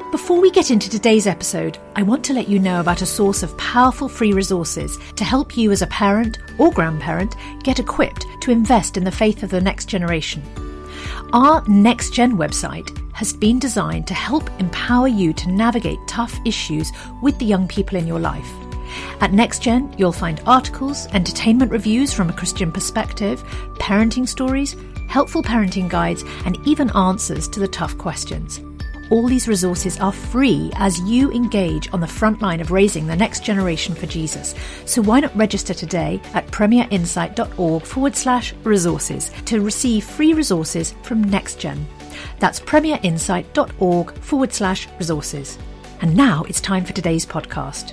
Before we get into today's episode, I want to let you know about a source of powerful free resources to help you as a parent or grandparent get equipped to invest in the faith of the next generation. Our Next Gen website has been designed to help empower you to navigate tough issues with the young people in your life. At NextGen, you'll find articles, entertainment reviews from a Christian perspective, parenting stories, helpful parenting guides, and even answers to the tough questions. All these resources are free as you engage on the front line of raising the next generation for Jesus. So why not register today at premierinsight.org/resources to receive free resources from NextGen. That's premierinsight.org/resources. And now it's time for today's podcast.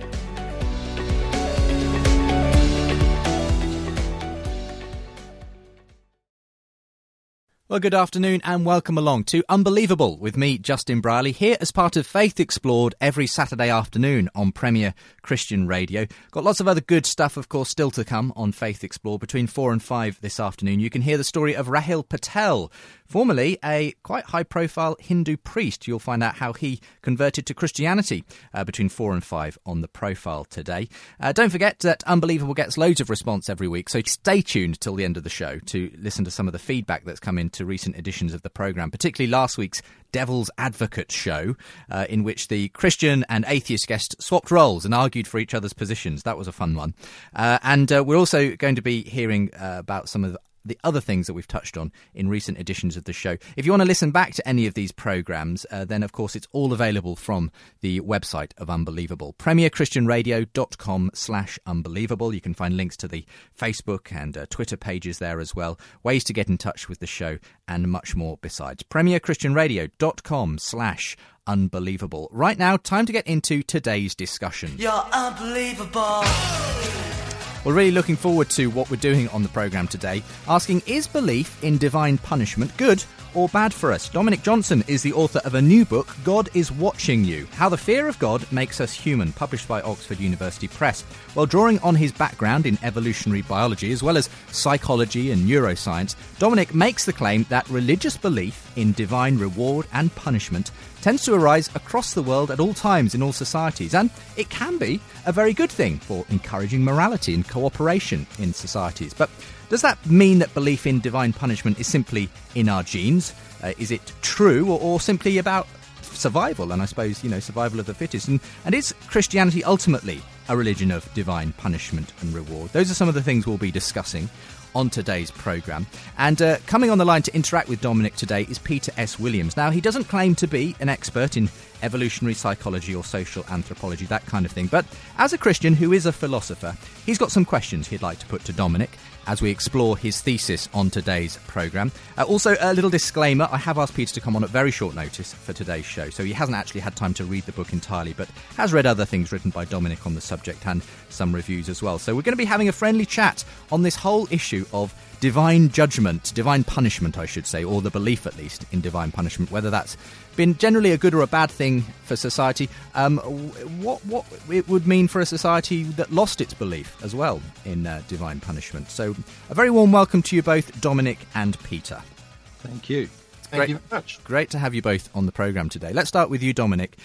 Well, good afternoon and welcome along to Unbelievable with me, Justin Brierley, here as part of Faith Explored every Saturday afternoon on Premier Christian Radio. Got lots of other good stuff, of course, still to come on Faith Explored between 4 and 5 this afternoon. You can hear the story of Rahil Patel, formerly a quite high-profile Hindu priest. You'll find out how he converted to Christianity between 4 and 5 on the profile today. Don't forget that Unbelievable gets loads of response every week, so stay tuned till the end of the show to listen to some of the feedback that's come in to recent editions of the programme, particularly last week's Devil's Advocate show, in which the Christian and atheist guest swapped roles and argued for each other's positions. That was a fun one. And we're also going to be hearing about some of the other things that we've touched on in recent editions of the show. If you want to listen back to any of these programmes, then of course it's all available from the website of Unbelievable, premierchristianradio.com/unbelievable. You can find links to the Facebook and Twitter pages there as well, ways to get in touch with the show and much more besides. premierchristianradio.com/unbelievable. Right now, time to get into today's discussion. You're unbelievable. We're really looking forward to what we're doing on the programme today, asking, is belief in divine punishment good or bad for us? Dominic Johnson is the author of a new book, God is Watching You, How the Fear of God Makes Us Human, published by Oxford University Press. Well, drawing on his background in evolutionary biology, as well as psychology and neuroscience, Dominic makes the claim that religious belief in divine reward and punishment tends to arise across the world at all times in all societies, and it can be a very good thing for encouraging morality and cooperation in societies. But does that mean that belief in divine punishment is simply in our genes? Is it true or simply about survival, and I suppose, survival of the fittest? And is Christianity ultimately a religion of divine punishment and reward? Those are some of the things we'll be discussing on today's programme. And coming on the line to interact with Dominic today is Peter S. Williams. Now, he doesn't claim to be an expert in evolutionary psychology or social anthropology, that kind of thing, but as a Christian who is a philosopher, he's got some questions he'd like to put to Dominic as we explore his thesis on today's programme. Also, a little disclaimer, I have asked Peter to come on at very short notice for today's show, so he hasn't actually had time to read the book entirely, but has read other things written by Dominic on the subject and some reviews as well. So we're going to be having a friendly chat on this whole issue of divine judgment, divine punishment, I should say, or the belief at least in divine punishment, whether that's been generally a good or a bad thing for society, what it would mean for a society that lost its belief as well in divine punishment. So a very warm welcome to you both, Dominic and Peter. Thank you. Thank you very much. Great to have you both on the programme today. Let's start with you, Dominic.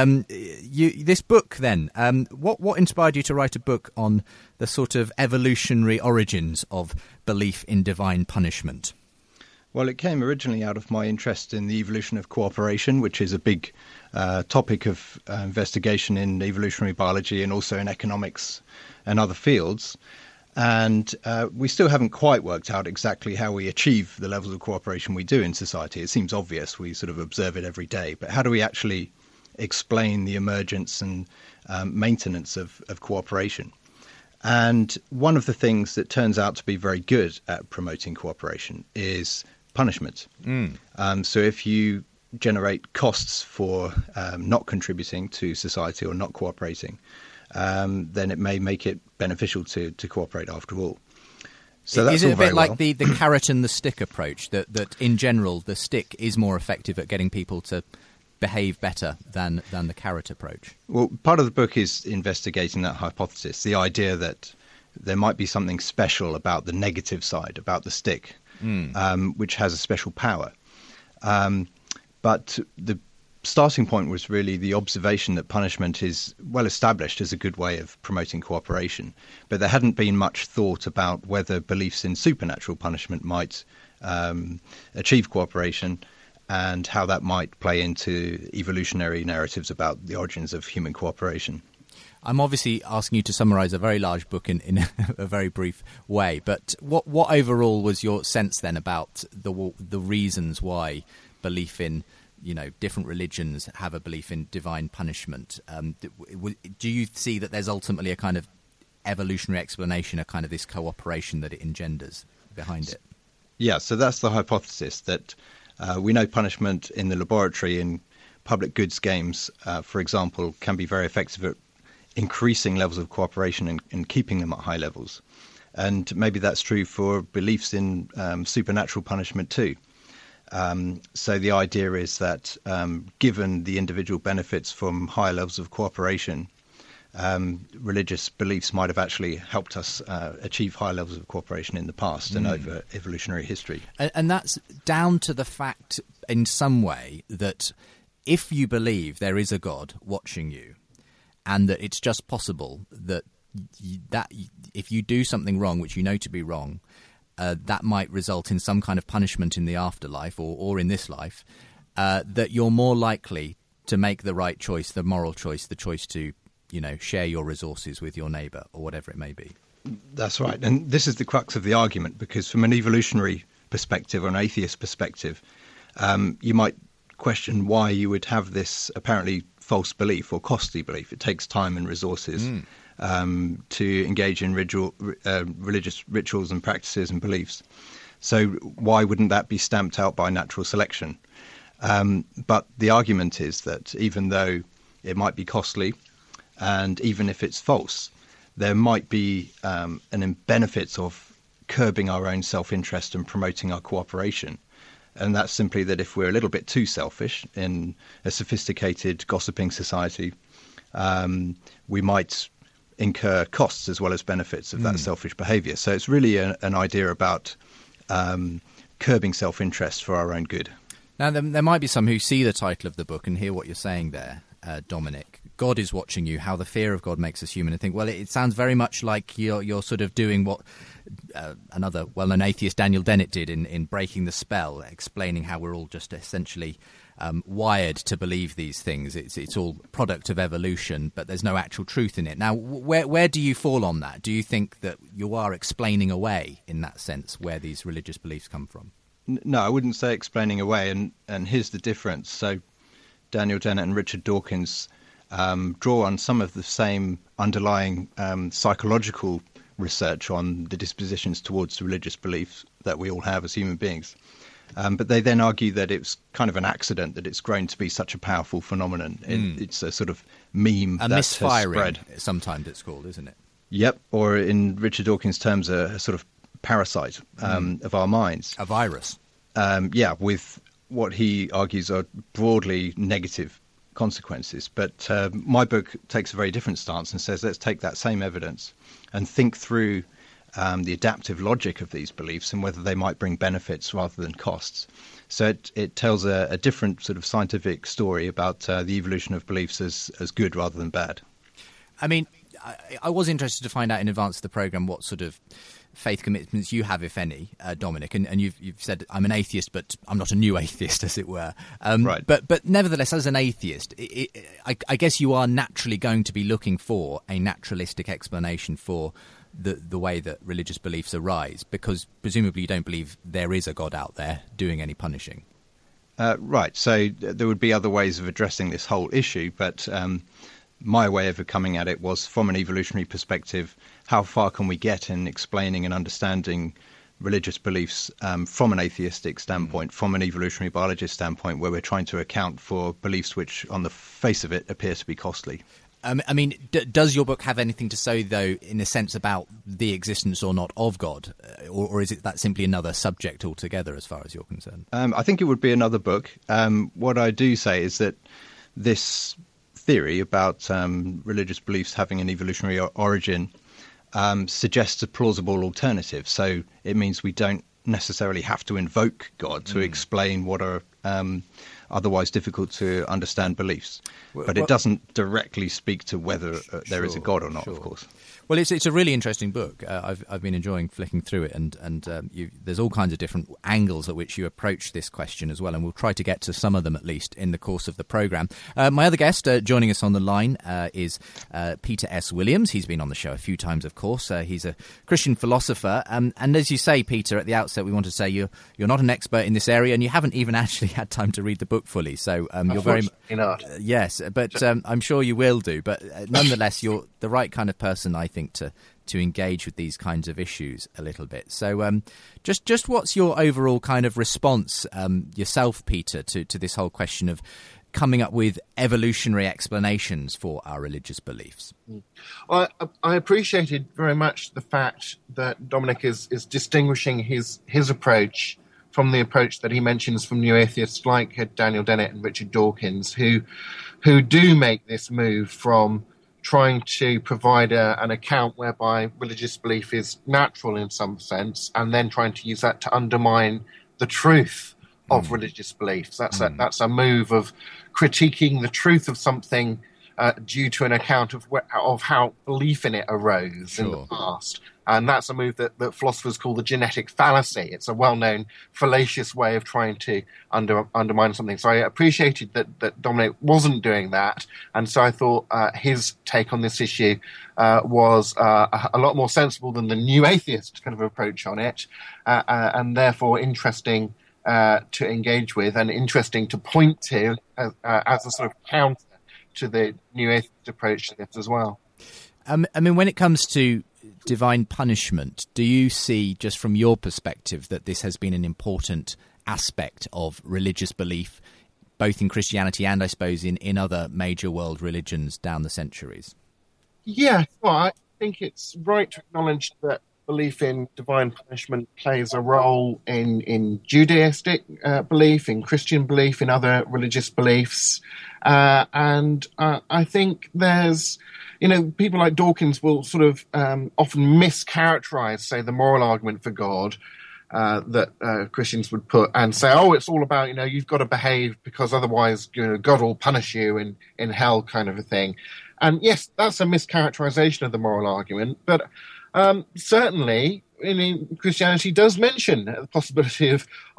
This book, then, what inspired you to write a book on the sort of evolutionary origins of belief in divine punishment? Well, it came originally out of my interest in the evolution of cooperation, which is a big topic of investigation in evolutionary biology and also in economics and other fields. And we still haven't quite worked out exactly how we achieve the levels of cooperation we do in society. It seems obvious. We sort of observe it every day. But how do we actually explain the emergence and maintenance of cooperation? And one of the things that turns out to be very good at promoting cooperation is punishment. So if you generate costs for not contributing to society or not cooperating, then it may make it beneficial to cooperate after all. So that's is it all a very bit like well. the carrot and the stick approach, that in general the stick is more effective at getting people to behave better than the carrot approach? Well, part of the book is investigating that hypothesis, the idea that there might be something special about the negative side, about the stick, which has a special power. But the starting point was really the observation that punishment is well established as a good way of promoting cooperation, but there hadn't been much thought about whether beliefs in supernatural punishment might achieve cooperation and how that might play into evolutionary narratives about the origins of human cooperation. I'm obviously asking you to summarise a very large book in a very brief way, but what overall was your sense then about the reasons why belief in, different religions have a belief in divine punishment? Do you see that there's ultimately a kind of evolutionary explanation, a kind of this cooperation that it engenders behind it? Yeah, so that's the hypothesis, that we know punishment in the laboratory in public goods games, for example, can be very effective at increasing levels of cooperation and keeping them at high levels. And maybe that's true for beliefs in supernatural punishment too. So the idea is that given the individual benefits from higher levels of cooperation, religious beliefs might have actually helped us achieve high levels of cooperation in the past and over evolutionary history. And that's down to the fact in some way that if you believe there is a God watching you, and that it's just possible that if you do something wrong, which you know to be wrong, that might result in some kind of punishment in the afterlife or in this life, that you're more likely to make the right choice, the moral choice, the choice to, share your resources with your neighbour or whatever it may be. That's right. And this is the crux of the argument, because from an evolutionary perspective or an atheist perspective, you might question why you would have this apparently false belief or costly belief. It takes time and resources to engage in religious rituals and practices and beliefs. So why wouldn't that be stamped out by natural selection? But the argument is that even though it might be costly and even if it's false, there might be an benefit of curbing our own self-interest and promoting our cooperation. And that's simply that if we're a little bit too selfish in a sophisticated gossiping society, we might incur costs as well as benefits of that selfish behaviour. So it's really an idea about curbing self-interest for our own good. Now, there might be some who see the title of the book and hear what you're saying there, Dominic. God is watching you, how the fear of God makes us human, and think, well, it sounds very much like you're sort of doing what another well-known atheist, Daniel Dennett, did in Breaking the Spell, explaining how we're all just essentially wired to believe these things. It's all product of evolution, but there's no actual truth in it. Now, where do you fall on that? Do you think that you are explaining away, in that sense, where these religious beliefs come from? No, I wouldn't say explaining away, and here's the difference. So Daniel Dennett and Richard Dawkins draw on some of the same underlying psychological research on the dispositions towards religious beliefs that we all have as human beings. But they then argue that it's kind of an accident that it's grown to be such a powerful phenomenon. It's a sort of meme that misfiring, has spread. Sometimes it's called, isn't it? Yep, or in Richard Dawkins' terms, a sort of parasite of our minds. A virus. With what he argues are broadly negative consequences. But my book takes a very different stance and says, let's take that same evidence and think through the adaptive logic of these beliefs and whether they might bring benefits rather than costs. So it tells a different sort of scientific story about the evolution of beliefs as good rather than bad. I mean, I was interested to find out in advance of the programme what sort of faith commitments you have, if any, Dominic, and you've said I'm an atheist, but I'm not a new atheist, as it were. Right. But nevertheless, as an atheist, I guess you are naturally going to be looking for a naturalistic explanation for the way that religious beliefs arise, because presumably you don't believe there is a God out there doing any punishing. Right. So there would be other ways of addressing this whole issue, but my way of coming at it was from an evolutionary perspective. How far can we get in explaining and understanding religious beliefs from an atheistic standpoint, from an evolutionary biologist standpoint, where we're trying to account for beliefs which, on the face of it, appear to be costly? I mean, does your book have anything to say, though, in a sense about the existence or not of God? Or is it that simply another subject altogether, as far as you're concerned? I think it would be another book. What I do say is that this theory about religious beliefs having an evolutionary origin suggests a plausible alternative. So it means we don't necessarily have to invoke God to explain what are otherwise difficult to understand beliefs. But it doesn't directly speak to whether there is a God or not, of course. Well, it's a really interesting book. I've been enjoying flicking through it, and there's all kinds of different angles at which you approach this question as well, and we'll try to get to some of them at least in the course of the programme. My other guest joining us on the line is Peter S. Williams. He's been on the show a few times, of course. He's a Christian philosopher, and as you say, Peter, at the outset, we want to say you're not an expert in this area, and you haven't even actually had time to read the book fully. So you're very not. Yes, but I'm sure you will do. But nonetheless, you're the right kind of person, I think, to engage with these kinds of issues a little bit. So just what's your overall kind of response yourself, Peter, to this whole question of coming up with evolutionary explanations for our religious beliefs? Well, I appreciated very much the fact that Dominic is distinguishing his approach from the approach that he mentions from new atheists like Daniel Dennett and Richard Dawkins, who do make this move from trying to provide an account whereby religious belief is natural in some sense, and then trying to use that to undermine the truth of religious beliefs. That's a move of critiquing the truth of something due to an account of how belief in it arose in the past. And that's a move that philosophers call the genetic fallacy. It's a well-known fallacious way of trying to undermine something. So I appreciated that Dominic wasn't doing that. And so I thought his take on this issue was a lot more sensible than the new atheist kind of approach on it, and therefore interesting to engage with and interesting to point to as a sort of counter to the new atheist approach to this as well. I mean, when it comes to divine punishment, do you see, just from your perspective, that this has been an important aspect of religious belief, both in Christianity and, I suppose, in other major world religions down the centuries? Yeah, well, I think it's right to acknowledge that belief in divine punishment plays a role in Judaistic belief, in Christian belief, in other religious beliefs. And I think there's, people like Dawkins will sort of often mischaracterize, say, the moral argument for God that Christians would put and say, oh, it's all about, you've got to behave because otherwise, God will punish you in hell kind of a thing. And yes, that's a mischaracterization of the moral argument, but certainly, Christianity does mention the possibility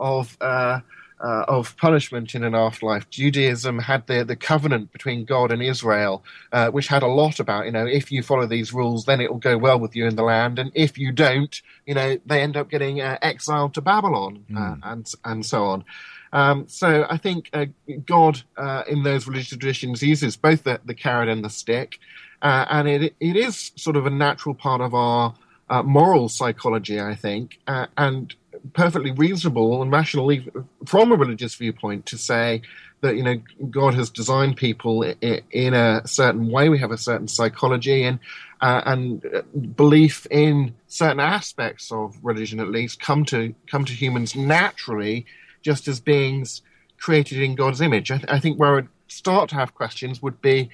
of punishment in an afterlife. Judaism had the covenant between God and Israel, which had a lot about, if you follow these rules, then it will go well with you in the land, and if you don't, they end up getting exiled to Babylon, and so on. So I think God in those religious traditions uses both the carrot and the stick, and it is sort of a natural part of our moral psychology, I think, and perfectly reasonable and rational from a religious viewpoint to say that, God has designed people in a certain way. We have a certain psychology and belief in certain aspects of religion, at least, come to humans naturally, just as beings created in God's image. I think where I'd start to have questions would be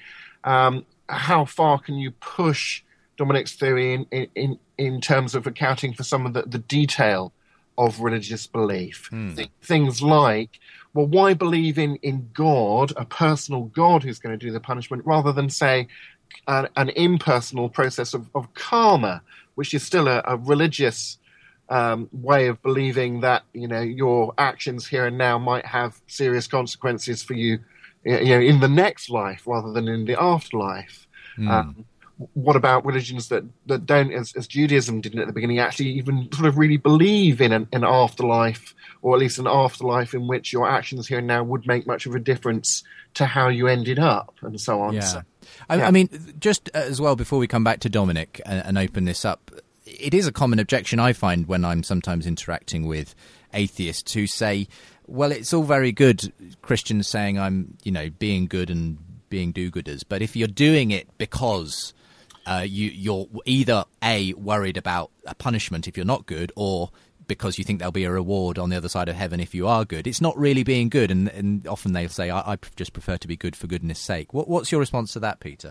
how far can you push Dominic's theory in terms of accounting for some of the detail of religious belief. Things like, well, why believe in God, a personal God who's going to do the punishment, rather than, say, an impersonal process of karma, which is still a religious way of believing that, your actions here and now might have serious consequences for you, in the next life rather than in the afterlife. What about religions that don't, as Judaism didn't at the beginning, actually even sort of really believe in an afterlife, or at least an afterlife in which your actions here and now would make much of a difference to how you ended up, and so on. Yeah. So, I mean, just as well, before we come back to Dominic and open this up, it is a common objection I find when I'm sometimes interacting with atheists who say, well, it's all very good, Christians saying I'm, being good and being do-gooders, but if you're doing it because you're either A, worried about a punishment if you're not good, or because you think there'll be a reward on the other side of heaven if you are good, it's not really being good. And often they'll say, I just prefer to be good for goodness sake. What's your response to that, Peter?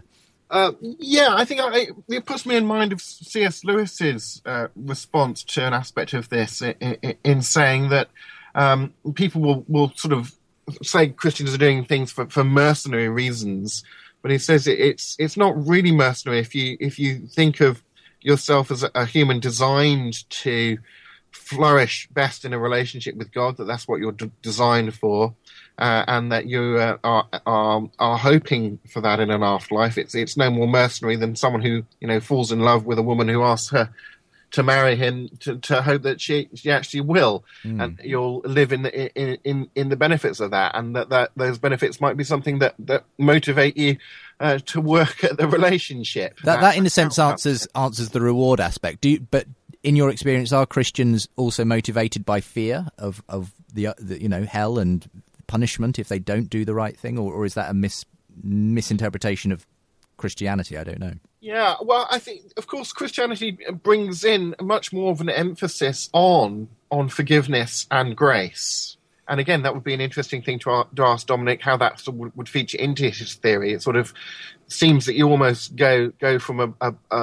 I think it puts me in mind of C.S. Lewis's response to an aspect of this in saying that people will sort of say Christians are doing things for mercenary reasons, but he says it's not really mercenary if you think of yourself as a human designed to flourish best in a relationship with God, that's what you're designed for, and that you are hoping for that in an afterlife. It's no more mercenary than someone who falls in love with a woman who asks her to marry him to hope that she actually will, and you'll live in the benefits of that, and that those benefits might be something that motivate you to work at the relationship. That in a sense answers the reward aspect. But in your experience, are Christians also motivated by fear of the hell and punishment if they don't do the right thing, or is that a misinterpretation of Christianity? I don't know. Yeah, well, I think, of course, Christianity brings in much more of an emphasis on forgiveness and grace. And again, that would be an interesting thing to ask Dominic how that sort of would feature into his theory. It sort of seems that you almost go from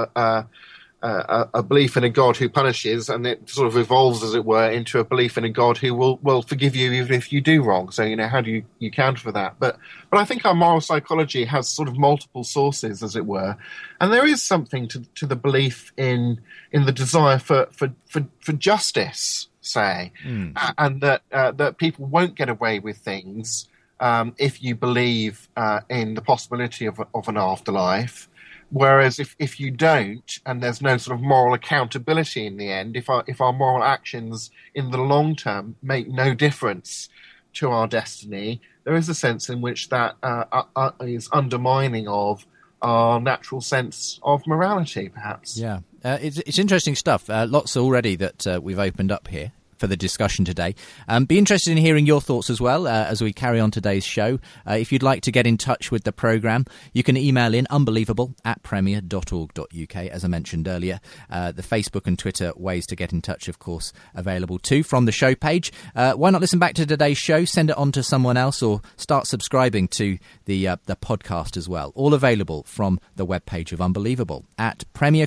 a belief in a God who punishes, and it sort of evolves, as it were, into a belief in a God who will forgive you even if you do wrong. So, how do you counter for that? But I think our moral psychology has sort of multiple sources, as it were, and there is something to the belief in the desire for justice, say, and that people won't get away with things if you believe in the possibility of an afterlife. Whereas if you don't, and there's no sort of moral accountability in the end, if our moral actions in the long term make no difference to our destiny, there is a sense in which that is undermining of our natural sense of morality, perhaps. Yeah, it's interesting stuff. Lots already that we've opened up here for the discussion today. Be interested in hearing your thoughts as well as we carry on today's show. If you'd like to get in touch with the programme, you can email in unbelievable@premier.org.uk, as I mentioned earlier. The Facebook and Twitter ways to get in touch, of course, available too from the show page. Why not listen back to today's show, send it on to someone else, or start subscribing to the podcast as well. All available from the webpage of Unbelievable at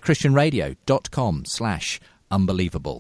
premierchristianradio.com/unbelievable.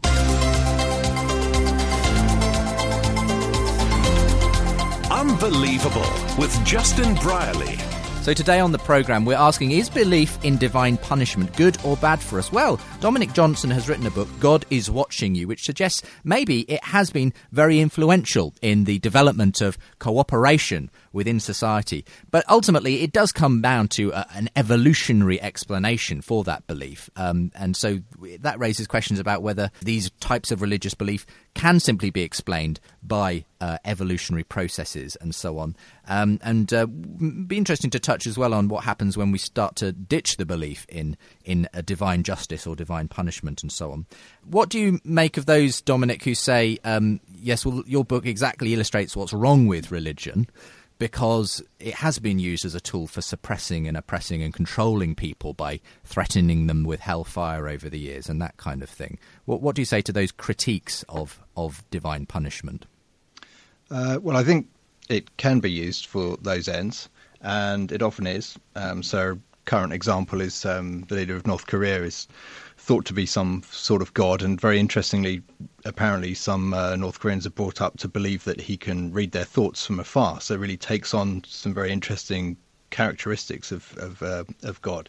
Unbelievable with Justin Brierley. So today on the programme, we're asking, is belief in divine punishment good or bad for us? Well, Dominic Johnson has written a book, God is Watching You, which suggests maybe it has been very influential in the development of cooperation within society. But ultimately, it does come down to an evolutionary explanation for that belief. And so that raises questions about whether these types of religious belief can simply be explained by evolutionary processes and so on. And be interesting to touch as well on what happens when we start to ditch the belief in a divine justice or divine punishment and so on. What do you make of those, Dominic, who say, yes, well, your book exactly illustrates what's wrong with religion, because it has been used as a tool for suppressing and oppressing and controlling people by threatening them with hellfire over the years and that kind of thing. What do you say to those critiques of divine punishment? Well, I think it can be used for those ends, and it often is. So a current example is the leader of North Korea is thought to be some sort of god, and very interestingly, apparently some North Koreans are brought up to believe that he can read their thoughts from afar. So it really takes on some very interesting characteristics of God.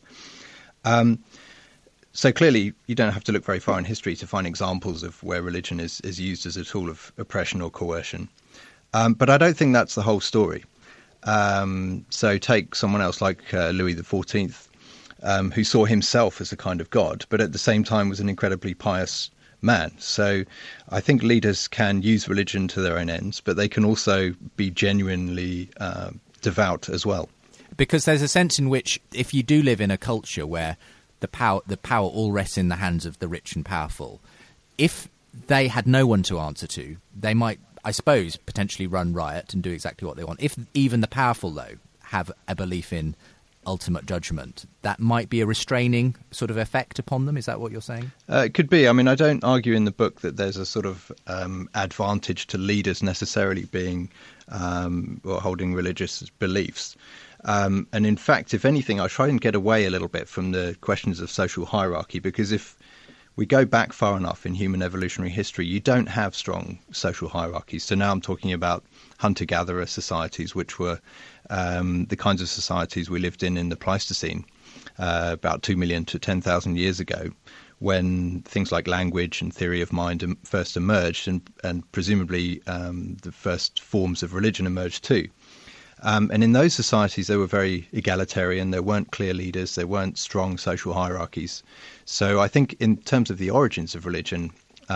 So clearly, you don't have to look very far in history to find examples of where religion is used as a tool of oppression or coercion. But I don't think that's the whole story. So take someone else like Louis XIV, who saw himself as a kind of god, but at the same time was an incredibly pious man. So I think leaders can use religion to their own ends, but they can also be genuinely devout as well. Because there's a sense in which if you do live in a culture where the power all rests in the hands of the rich and powerful, if they had no one to answer to, they might, I suppose, potentially run riot and do exactly what they want. If even the powerful, though, have a belief in ultimate judgment, that might be a restraining sort of effect upon them. Is that what you're saying? It could be. I mean, I don't argue in the book that there's a sort of advantage to leaders necessarily being or holding religious beliefs. And in fact, if anything, I try and get away a little bit from the questions of social hierarchy, because if we go back far enough in human evolutionary history, you don't have strong social hierarchies. So now I'm talking about hunter-gatherer societies, which were the kinds of societies we lived in the Pleistocene about 2 million to 10,000 years ago, when things like language and theory of mind first emerged, and presumably the first forms of religion emerged too. And in those societies, they were very egalitarian. There weren't clear leaders. There weren't strong social hierarchies. So I think in terms of the origins of religion,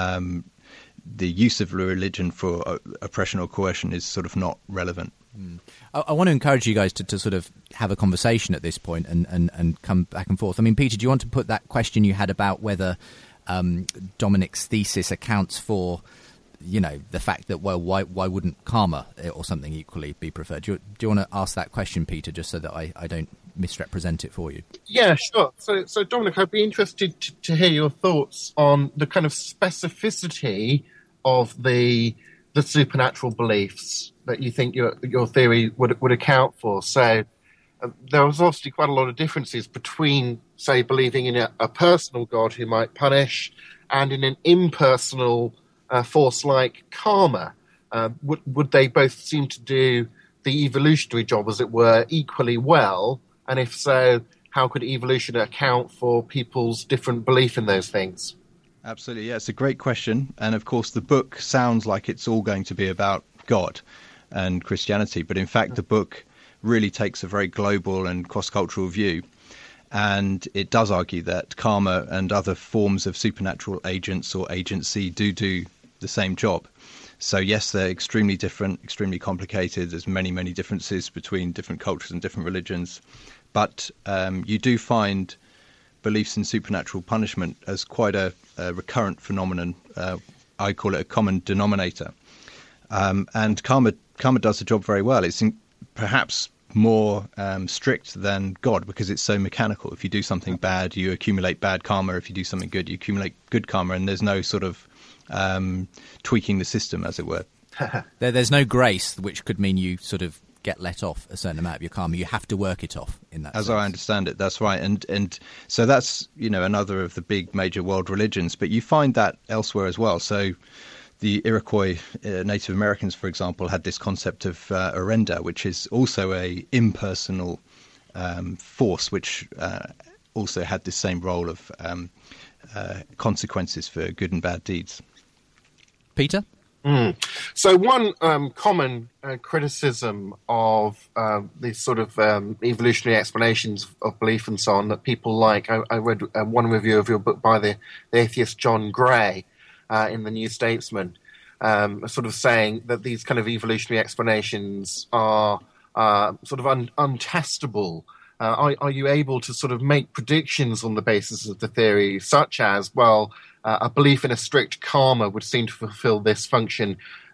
the use of religion for oppression or coercion is sort of not relevant. I want to encourage you guys to sort of have a conversation at this point and come back and forth. I mean, Peter, do you want to put that question you had about whether Dominic's thesis accounts for, you know, the fact that, well, why wouldn't karma or something equally be preferred? Do you want to ask that question, Peter, just so that I don't misrepresent it for you? Yeah, sure. So Dominic, I'd be interested to hear your thoughts on the kind of specificity of the supernatural beliefs that you think your theory would account for. So there was obviously quite a lot of differences between, say, believing in a personal God who might punish and in an impersonal force like karma. Would they both seem to do the evolutionary job, as it were, equally well? And if so, how could evolution account for people's different belief in those things? Absolutely, yeah, it's a great question. And of course, the book sounds like it's all going to be about God and Christianity, but in fact, the book really takes a very global and cross-cultural view. And it does argue that karma and other forms of supernatural agents or agency do the same job. So yes, they're extremely different, extremely complicated. There's many, many differences between different cultures and different religions. But you do find beliefs in supernatural punishment as quite a recurrent phenomenon. I call it a common denominator. And karma does the job very well. It's perhaps more strict than God because it's so mechanical. If you do something bad, you accumulate bad karma. If you do something good, you accumulate good karma. And there's no sort of tweaking the system, as it were. There's no grace, which could mean you sort of get let off a certain amount of your karma. You have to work it off in that sense. As I understand it, that's right. And so that's, you know, another of the big major world religions. But you find that elsewhere as well. So the Iroquois Native Americans, for example, had this concept of Orenda, which is also a impersonal force, which also had the same role of consequences for good and bad deeds. Peter? So one common criticism of these sort of evolutionary explanations of belief and so on that people like, I read one review of your book by the atheist John Gray in the New Statesman, sort of saying that these kind of evolutionary explanations are sort of untestable. Are you able to sort of make predictions on the basis of the theory, such as, well, a belief in a strict karma would seem to fulfill this function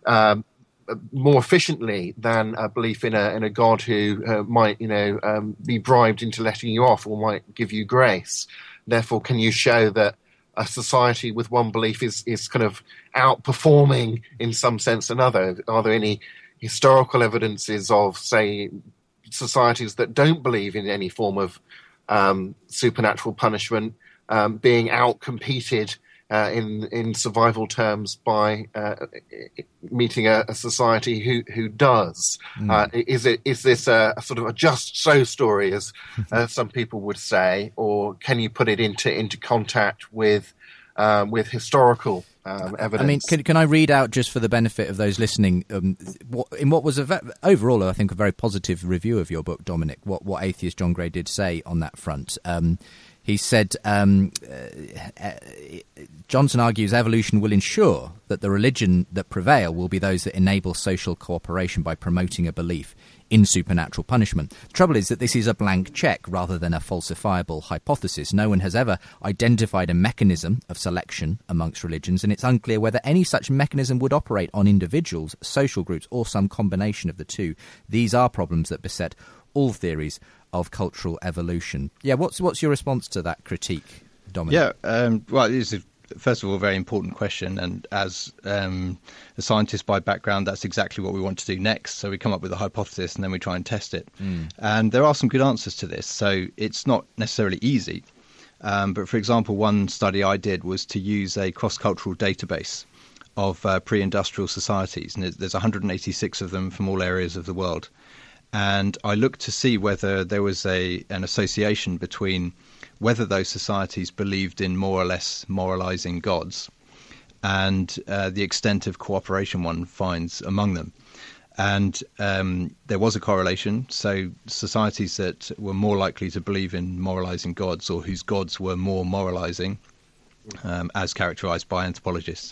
more efficiently than a belief in a God who might, be bribed into letting you off or might give you grace? Therefore, can you show that a society with one belief is kind of outperforming in some sense another? Are there any historical evidences of, say, societies that don't believe in any form of supernatural punishment being outcompeted in survival terms by meeting a society who does? Is this a sort of a just so story, as some people would say, or can you put it into contact with historical evidence? I mean, can I read out, just for the benefit of those listening, what was overall, I think, a very positive review of your book, Dominic, what atheist John Gray did say on that front. He said, Johnson argues evolution will ensure that the religion that prevail will be those that enable social cooperation by promoting a belief in supernatural punishment. The trouble is that this is a blank check rather than a falsifiable hypothesis. No one has ever identified a mechanism of selection amongst religions, and it's unclear whether any such mechanism would operate on individuals, social groups, or some combination of the two. These are problems that beset all theories of cultural evolution. Yeah, what's your response to that critique, Dominic? Yeah, well, it is first of all a very important question, and as a scientist by background, that's exactly what we want to do next. So we come up with a hypothesis and then we try and test it. And there are some good answers to this, so it's not necessarily easy. But for example, one study I did was to use a cross-cultural database of pre-industrial societies, and there's 186 of them from all areas of the world. And I looked to see whether there was an association between whether those societies believed in more or less moralizing gods and the extent of cooperation one finds among them. And there was a correlation. So societies that were more likely to believe in moralizing gods, or whose gods were more moralizing, as characterized by anthropologists,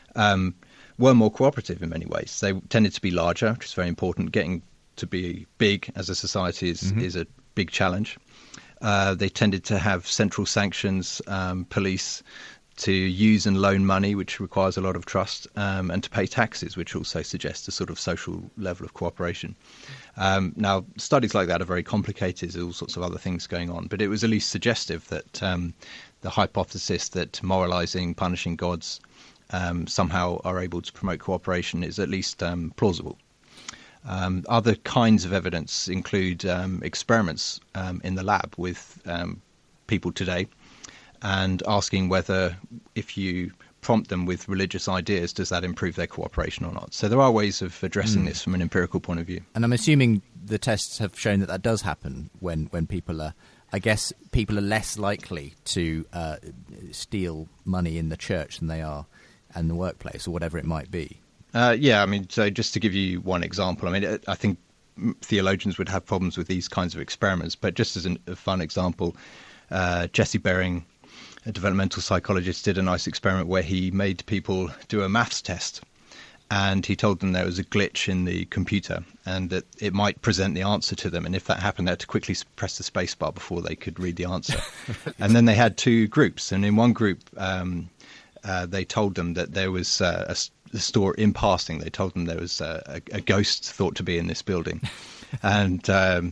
were more cooperative in many ways. They tended to be larger, which is very important. Getting to be big as a society is a big challenge. They tended to have central sanctions, police, to use and loan money, which requires a lot of trust, and to pay taxes, which also suggests a sort of social level of cooperation. Now, studies like that are very complicated. There's all sorts of other things going on, but it was at least suggestive that the hypothesis that moralizing, punishing gods somehow are able to promote cooperation is at least plausible. Other kinds of evidence include experiments in the lab with people today, and asking whether if you prompt them with religious ideas, does that improve their cooperation or not? So there are ways of addressing this from an empirical point of view. And I'm assuming the tests have shown that does happen when people are, I guess, people are less likely to steal money in the church than they are in the workplace or whatever it might be. Yeah, I mean, so just to give you one example, I mean, I think theologians would have problems with these kinds of experiments, but just as a fun example, Jesse Bering, a developmental psychologist, did a nice experiment where he made people do a maths test, and he told them there was a glitch in the computer and that it might present the answer to them, and if that happened, they had to quickly press the space bar before they could read the answer. And then they had two groups, and in one group they told them that there was a store in passing. They told them there was a ghost thought to be in this building. And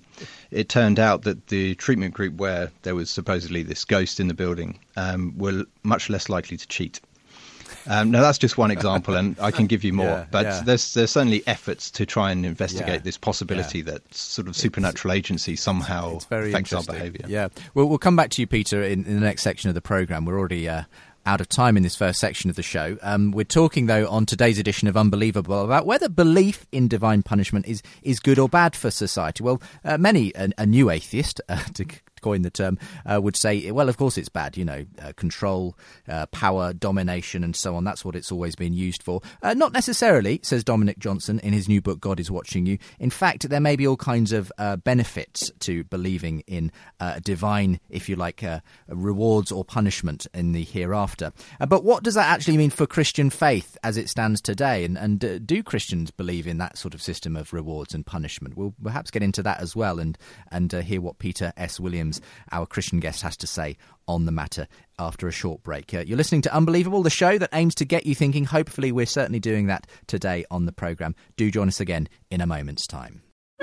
it turned out that the treatment group where there was supposedly this ghost in the building were much less likely to cheat. Now, that's just one example, and I can give you more. There's certainly efforts to try and investigate this possibility that sort of supernatural agency somehow affects our behaviour. Yeah, we'll come back to you, Peter, in the next section of the programme. We're already out of time in this first section of the show. We're talking, though, on today's edition of Unbelievable about whether belief in divine punishment is good or bad for society. Well, many, a new atheist, to coin the term, would say, well, of course it's bad, control, power, domination, and so on. That's what it's always been used for. Not necessarily, says Dominic Johnson in his new book, God is Watching You. In fact, there may be all kinds of benefits to believing in divine, if you like, rewards or punishment in the hereafter. But what does that actually mean for Christian faith as it stands today? And do Christians believe in that sort of system of rewards and punishment? We'll perhaps get into that as well and hear what Peter S. Williams, our Christian guest, has to say on the matter after a short break. You're listening to Unbelievable, the show that aims to get you thinking. Hopefully we're certainly doing that today on the programme. Do join us again in a moment's time.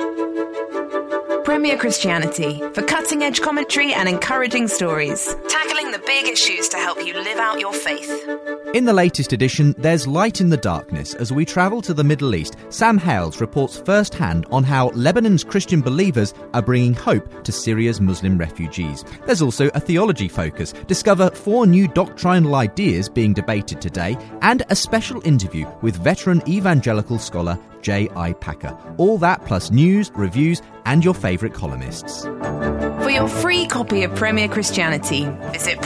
Premier Christianity, for cutting-edge commentary and encouraging stories, tackling the big issues to help you live out your faith. In the latest edition, there's light in the darkness. As we travel to the Middle East, Sam Hales reports firsthand on how Lebanon's Christian believers are bringing hope to Syria's Muslim refugees. There's also a theology focus. Discover 4 new doctrinal ideas being debated today, and a special interview with veteran evangelical scholar J.I. Packer. All that plus news, reviews, and your favourite columnists. For your free copy of Premier Christianity, visit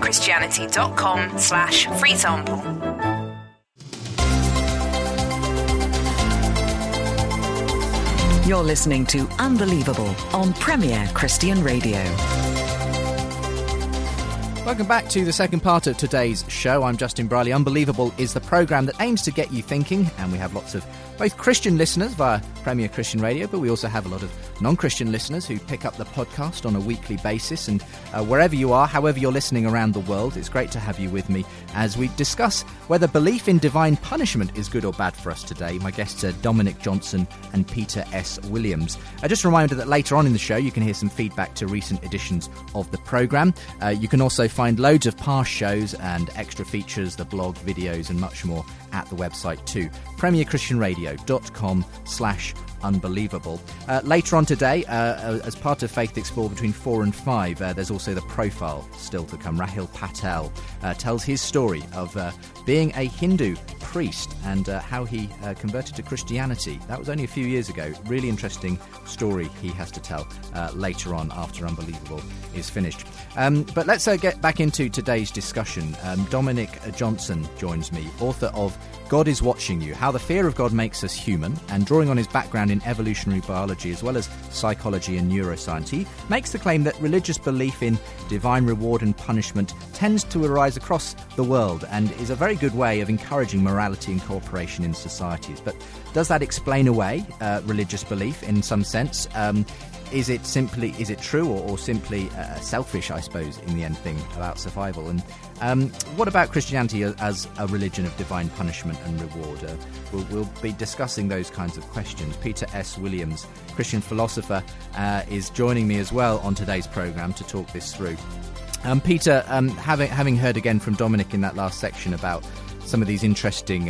premierchristianity.com/free sample. You're listening to Unbelievable on Premier Christian Radio. Welcome back to the second part of today's show. I'm Justin Brierley. Unbelievable is the programme that aims to get you thinking, and we have lots of both Christian listeners via Premier Christian Radio, but we also have a lot of non-Christian listeners who pick up the podcast on a weekly basis. And wherever you are, however you're listening around the world, it's great to have you with me as we discuss whether belief in divine punishment is good or bad for us today. My guests are Dominic Johnson and Peter S. Williams. Just a reminder that later on in the show, you can hear some feedback to recent editions of the programme. You can also find loads of past shows and extra features, the blog, videos, and much more at the website too. premierchristianradio.com/ Unbelievable. Later on today, as part of Faith Explore between 4 and 5, there's also the profile still to come. Rahil Patel tells his story of being a Hindu priest and how he converted to Christianity. That was only a few years ago. Really interesting story he has to tell later on after Unbelievable is finished. But let's get back into today's discussion. Dominic Johnson joins me, author of God is Watching You, How the Fear of God Makes Us Human, and drawing on his background in evolutionary biology as well as psychology and neuroscience, he makes the claim that religious belief in divine reward and punishment tends to arise across the world and is a very good way of encouraging morality and cooperation in societies. But does that explain away religious belief in some sense? Is it true or simply selfish, I suppose, in the end thing about survival? And what about Christianity as a religion of divine punishment and reward? We'll be discussing those kinds of questions. Peter S. Williams, Christian philosopher, is joining me as well on today's programme to talk this through. Peter, having heard again from Dominic in that last section about some of these interesting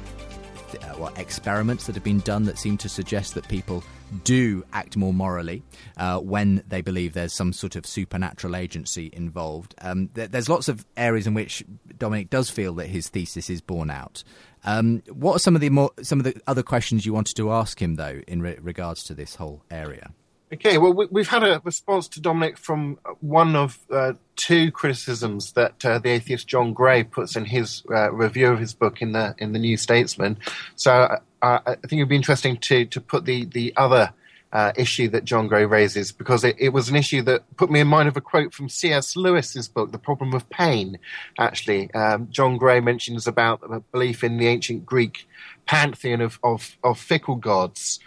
experiments that have been done that seem to suggest that people do act more morally when they believe there's some sort of supernatural agency involved. There's lots of areas in which Dominic does feel that his thesis is borne out. What are some of the other questions you wanted to ask him, though, in regards to this whole area? Okay, well, we've had a response to Dominic from one of two criticisms that the atheist John Gray puts in his review of his book in the New Statesman. So I think it would be interesting to put the other issue that John Gray raises, because it was an issue that put me in mind of a quote from C.S. Lewis's book, The Problem of Pain, actually. John Gray mentions about a belief in the ancient Greek pantheon of fickle gods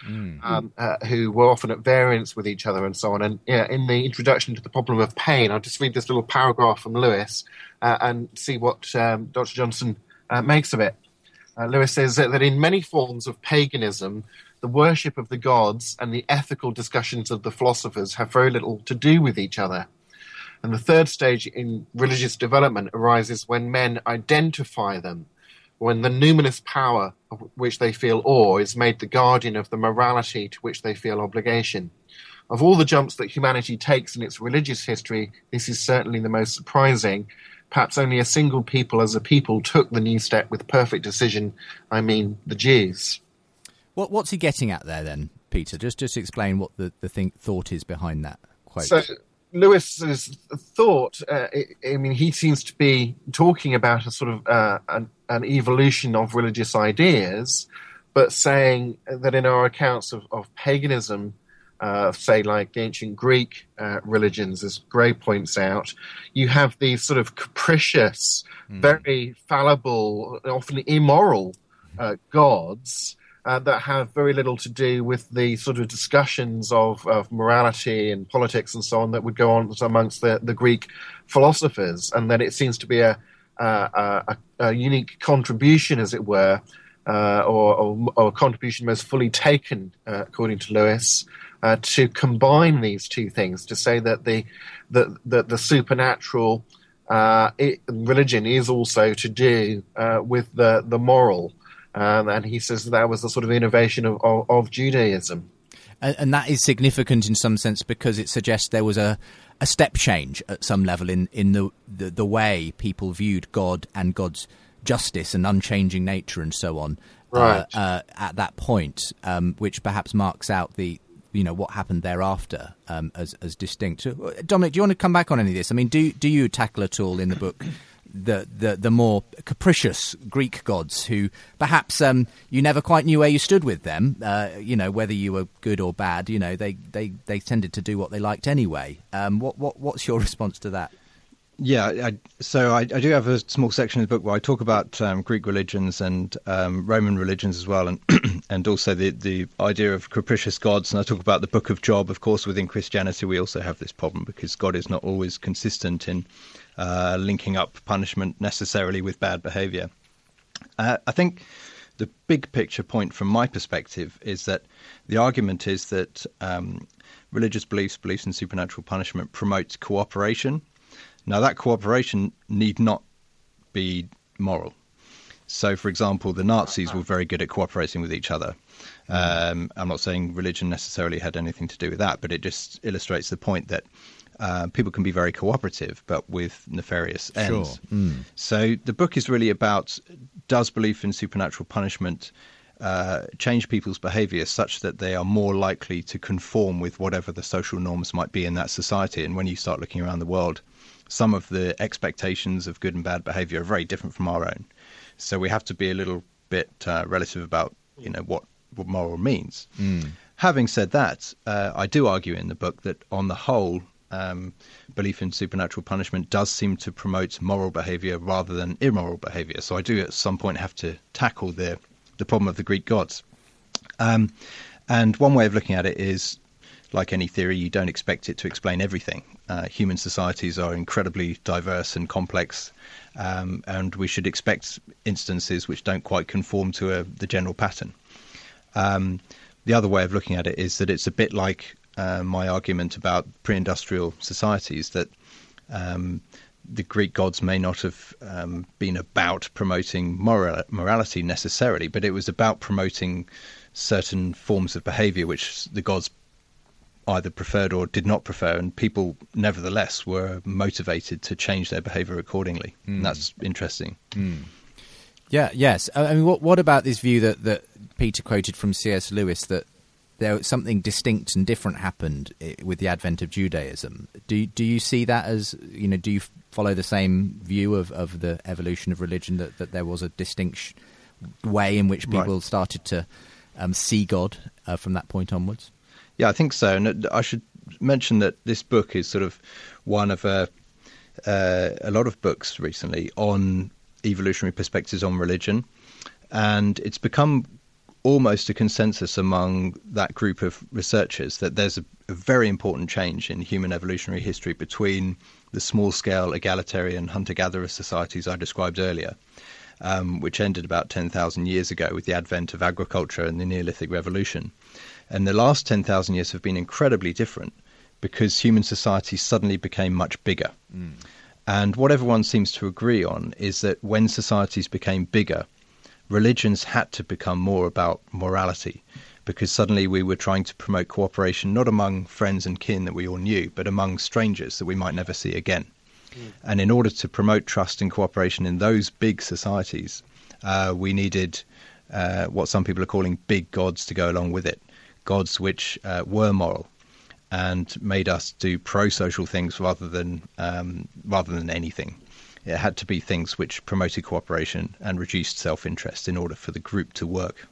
who were often at variance with each other and so on. And in the introduction to The Problem of Pain, I'll just read this little paragraph from Lewis and see what Dr. Johnson makes of it. Lewis says that in many forms of paganism, the worship of the gods and the ethical discussions of the philosophers have very little to do with each other. And the third stage in religious development arises when men identify them, when the numinous power of which they feel awe is made the guardian of the morality to which they feel obligation. Of all the jumps that humanity takes in its religious history, this is certainly the most surprising. Perhaps only a single people as a people took the new step with perfect decision, I mean the Jews. What's he getting at there then, Peter? Just explain what the thought is behind that quote. So Lewis's thought, he seems to be talking about a sort of an evolution of religious ideas, but saying that in our accounts of paganism, say like the ancient Greek religions, as Gray points out, you have these sort of capricious, very fallible, often immoral gods that have very little to do with the sort of discussions of morality and politics and so on that would go on amongst the Greek philosophers, and that it seems to be a unique contribution, as it were, or a contribution most fully taken, according to Lewis, to combine these two things, to say that the supernatural religion is also to do with the moral. And he says that was the sort of innovation of Judaism. And that is significant in some sense because it suggests there was a step change at some level in the way people viewed God and God's justice and unchanging nature and so on, right. At that point, which perhaps marks out what happened thereafter as distinct. Dominic, do you want to come back on any of this? I mean, do you tackle at all in the book the more capricious Greek gods who perhaps you never quite knew where you stood with them, whether you were good or bad, they tended to do what they liked anyway. What's your response to that? Yeah, so I do have a small section in the book where I talk about Greek religions and Roman religions as well, and and also the idea of capricious gods. And I talk about the Book of Job. Of course, within Christianity, we also have this problem because God is not always consistent in linking up punishment necessarily with bad behavior. I think the big picture point from my perspective is that the argument is that religious beliefs in supernatural punishment promotes cooperation. Now, that cooperation need not be moral. So, for example, the Nazis were very good at cooperating with each other. I'm not saying religion necessarily had anything to do with that, but it just illustrates the point that people can be very cooperative, but with nefarious ends. Sure. So the book is really about, does belief in supernatural punishment change people's behaviour such that they are more likely to conform with whatever the social norms might be in that society? And when you start looking around the world, some of the expectations of good and bad behaviour are very different from our own. So we have to be a little bit relative about, what moral means. Having said that, I do argue in the book that on the whole, belief in supernatural punishment does seem to promote moral behaviour rather than immoral behaviour. So I do at some point have to tackle the problem of the Greek gods. And one way of looking at it is, like any theory, you don't expect it to explain everything. Human societies are incredibly diverse and complex, and we should expect instances which don't quite conform to the general pattern. The other way of looking at it is that it's a bit like my argument about pre-industrial societies, that the Greek gods may not have been about promoting morality necessarily, but it was about promoting certain forms of behaviour which the gods either preferred or did not prefer, and people nevertheless were motivated to change their behaviour accordingly. And that's interesting. Yeah, yes. I mean, what about this view that Peter quoted from C.S. Lewis, that there was something distinct and different happened with the advent of Judaism? Do you see that as, do you follow the same view of the evolution of religion, that there was a distinct way in which people started to see God from that point onwards? Yeah, I think so. And I should mention that this book is sort of one of a lot of books recently on evolutionary perspectives on religion, and it's become almost a consensus among that group of researchers that there's a very important change in human evolutionary history between the small-scale egalitarian hunter-gatherer societies I described earlier, which ended about 10,000 years ago with the advent of agriculture and the Neolithic Revolution. And the last 10,000 years have been incredibly different because human society suddenly became much bigger. And what everyone seems to agree on is that when societies became bigger, religions had to become more about morality, because suddenly we were trying to promote cooperation not among friends and kin that we all knew, but among strangers that we might never see again. And in order to promote trust and cooperation in those big societies, we needed what some people are calling big gods to go along with it, gods which were moral and made us do pro-social things rather than anything. It had to be things which promoted cooperation and reduced self-interest in order for the group to work.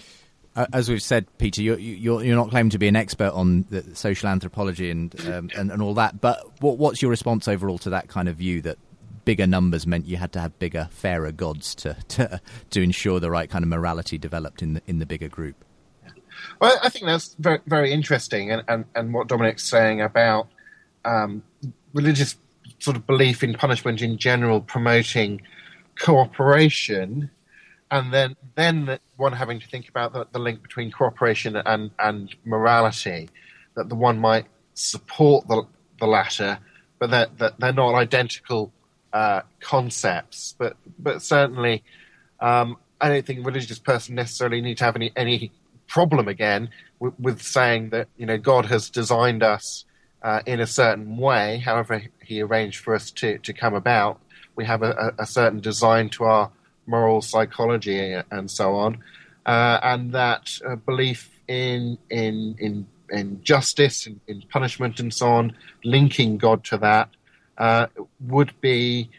As we've said, Peter, you're not claiming to be an expert on the social anthropology and all that, but what's your response overall to that kind of view that bigger numbers meant you had to have bigger, fairer gods to ensure the right kind of morality developed in the bigger group? Well, I think that's very, very interesting, and what Dominic's saying about religious sort of belief in punishment in general promoting cooperation, and then one having to think about the link between cooperation and morality, that the one might support the latter, but that they're not identical concepts. But certainly, I don't think a religious person necessarily need to have any problem again with saying that God has designed us in a certain way, however he arranged for us to come about. We have a certain design to our moral psychology and so on, and that belief in justice, in punishment and so on, linking God to that would be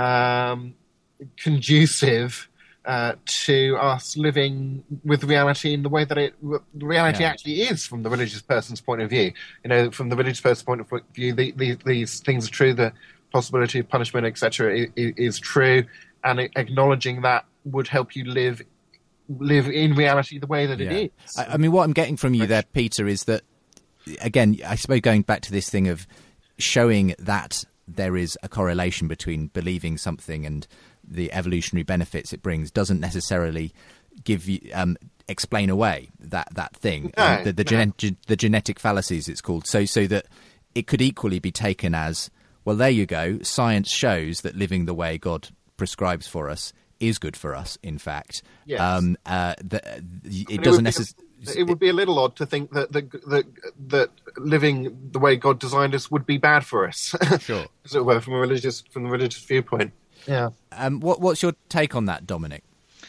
conducive to us living with reality in the way that reality actually is from the religious person's point of view. From the religious person's point of view, these things are true. The possibility of punishment, etc., is true, and acknowledging that would help you live in reality the way that it is. I mean, what I'm getting from you there, Peter, is that, again, I suppose going back to this thing of showing that there is a correlation between believing something and the evolutionary benefits it brings doesn't necessarily give you explain away that thing. No, the genetic fallacies, it's called. So that it could equally be taken as, well, there you go. Science shows that living the way God prescribes for us is good for us, in fact. Yes. It doesn't necessarily... It would be a little odd to think that living the way God designed us would be bad for us. Sure. As it were, from the religious viewpoint. Yeah. What's your take on that, Dominic?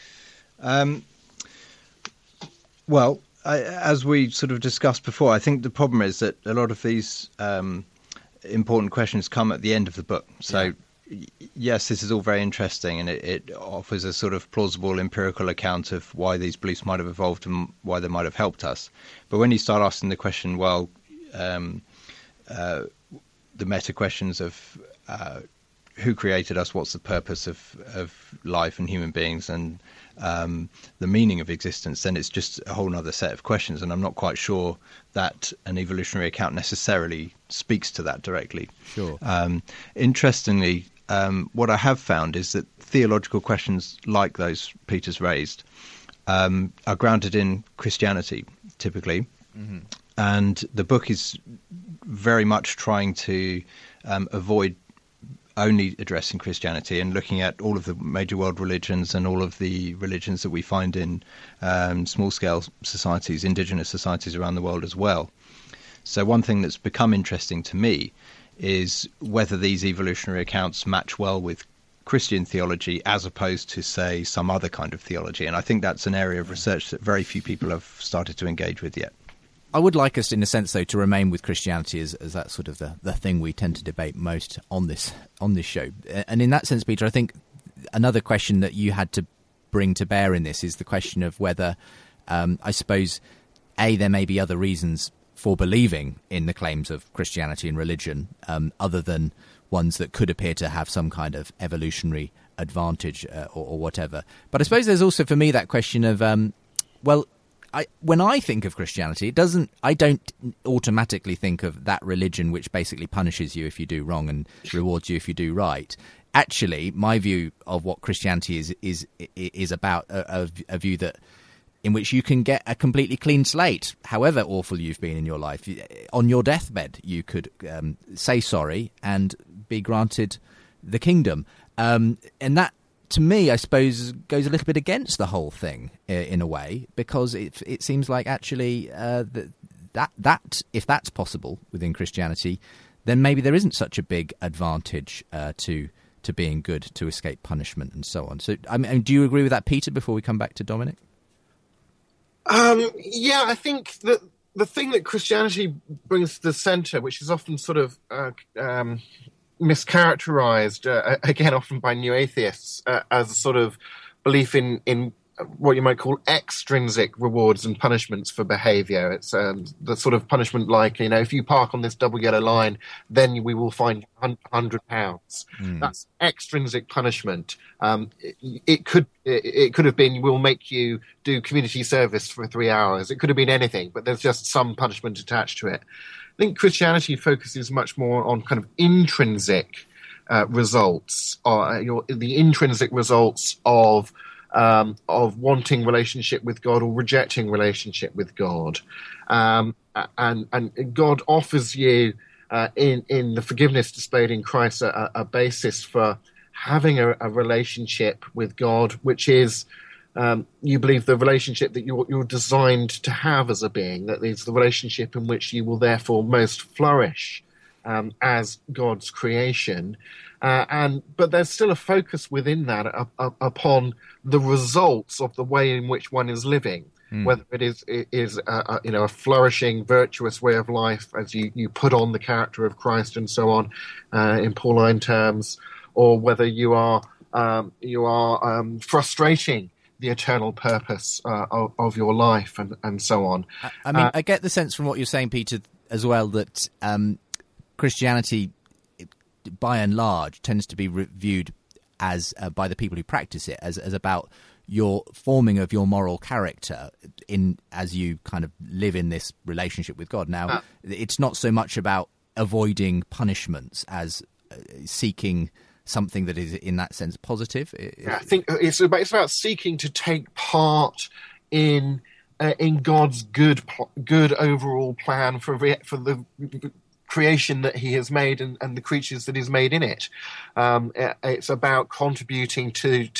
Well, as we sort of discussed before, I think the problem is that a lot of these important questions come at the end of the book. So, yes, this is all very interesting, and it offers a sort of plausible empirical account of why these beliefs might have evolved and why they might have helped us. But when you start asking the question, the meta questions of who created us, what's the purpose of life and human beings, and the meaning of existence, then it's just a whole other set of questions. And I'm not quite sure that an evolutionary account necessarily speaks to that directly. Sure. Interestingly, what I have found is that theological questions like those Peter's raised are grounded in Christianity, typically. Mm-hmm. And the book is very much trying to avoid only addressing Christianity and looking at all of the major world religions and all of the religions that we find in small-scale societies, indigenous societies around the world as well. So one thing that's become interesting to me is whether these evolutionary accounts match well with Christian theology as opposed to, say, some other kind of theology. And I think that's an area of research that very few people have started to engage with yet. I would like us, in a sense, though, to remain with Christianity as that sort of the thing we tend to debate most on this show. And in that sense, Peter, I think another question that you had to bring to bear in this is the question of whether, I suppose, there may be other reasons for believing in the claims of Christianity and religion, other than ones that could appear to have some kind of evolutionary advantage or whatever. But I suppose there's also, for me, that question of, when I think of Christianity, I don't automatically think of that religion which basically punishes you if you do wrong and rewards you if you do right. Actually, my view of what Christianity is about a view that in which you can get a completely clean slate, however awful you've been in your life. On your deathbed, you could say sorry and be granted the kingdom. And that, to me, I suppose, goes a little bit against the whole thing in a way, because it seems like actually that if that's possible within Christianity, then maybe there isn't such a big advantage to being good, to escape punishment and so on. So, I mean, do you agree with that, Peter, before we come back to Dominic? Yeah, I think that the thing that Christianity brings to the centre, which is often sort of mischaracterized, again, often by new atheists, as a sort of belief in what you might call extrinsic rewards and punishments for behaviour. It's the sort of punishment like, if you park on this double yellow line, then we will fine £100. That's extrinsic punishment. It could have been, we'll make you do community service for 3 hours. It could have been anything, but there's just some punishment attached to it. I think Christianity focuses much more on kind of intrinsic results, the intrinsic results of wanting relationship with God or rejecting relationship with God, and God offers you in the forgiveness displayed in Christ a basis for having a relationship with God, which is you believe the relationship that you're designed to have as a being, that is the relationship in which you will therefore most flourish as God's creation. But there's still a focus within that upon the results of the way in which one is living, whether it is a flourishing, virtuous way of life as you put on the character of Christ and so on, in Pauline terms, or whether you are frustrating the eternal purpose of your life and so on. I mean, I get the sense from what you're saying, Peter, as well, that Christianity, by and large, tends to be viewed as by the people who practice it as about your forming of your moral character as you kind of live in this relationship with God. Now, it's not so much about avoiding punishments as seeking something that is, in that sense, positive. I think it's about seeking to take part in God's good overall plan for the creation that he has made and the creatures that he's made in it. It's about contributing to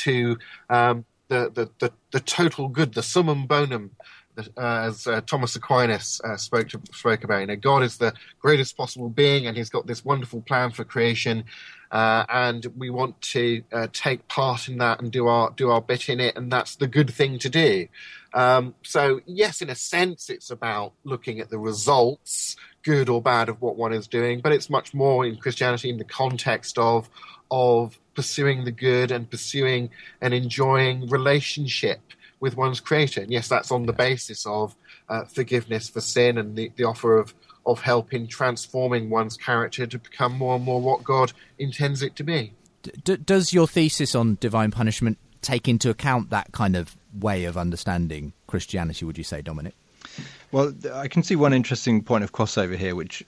the total good, the summum bonum, as Thomas Aquinas spoke about. You know, God is the greatest possible being, and he's got this wonderful plan for creation, and we want to take part in that and do our bit in it, and that's the good thing to do. So yes, in a sense, it's about looking at the results, good or bad, of what one is doing, but it's much more in Christianity in the context of pursuing the good and pursuing and enjoying relationship with one's creator. And yes, that's on the basis of forgiveness for sin and the offer of help in transforming one's character to become more and more what God intends it to be. Does your thesis on divine punishment take into account that kind of way of understanding Christianity, would you say, Dominic? Well, I can see one interesting point of crossover here, which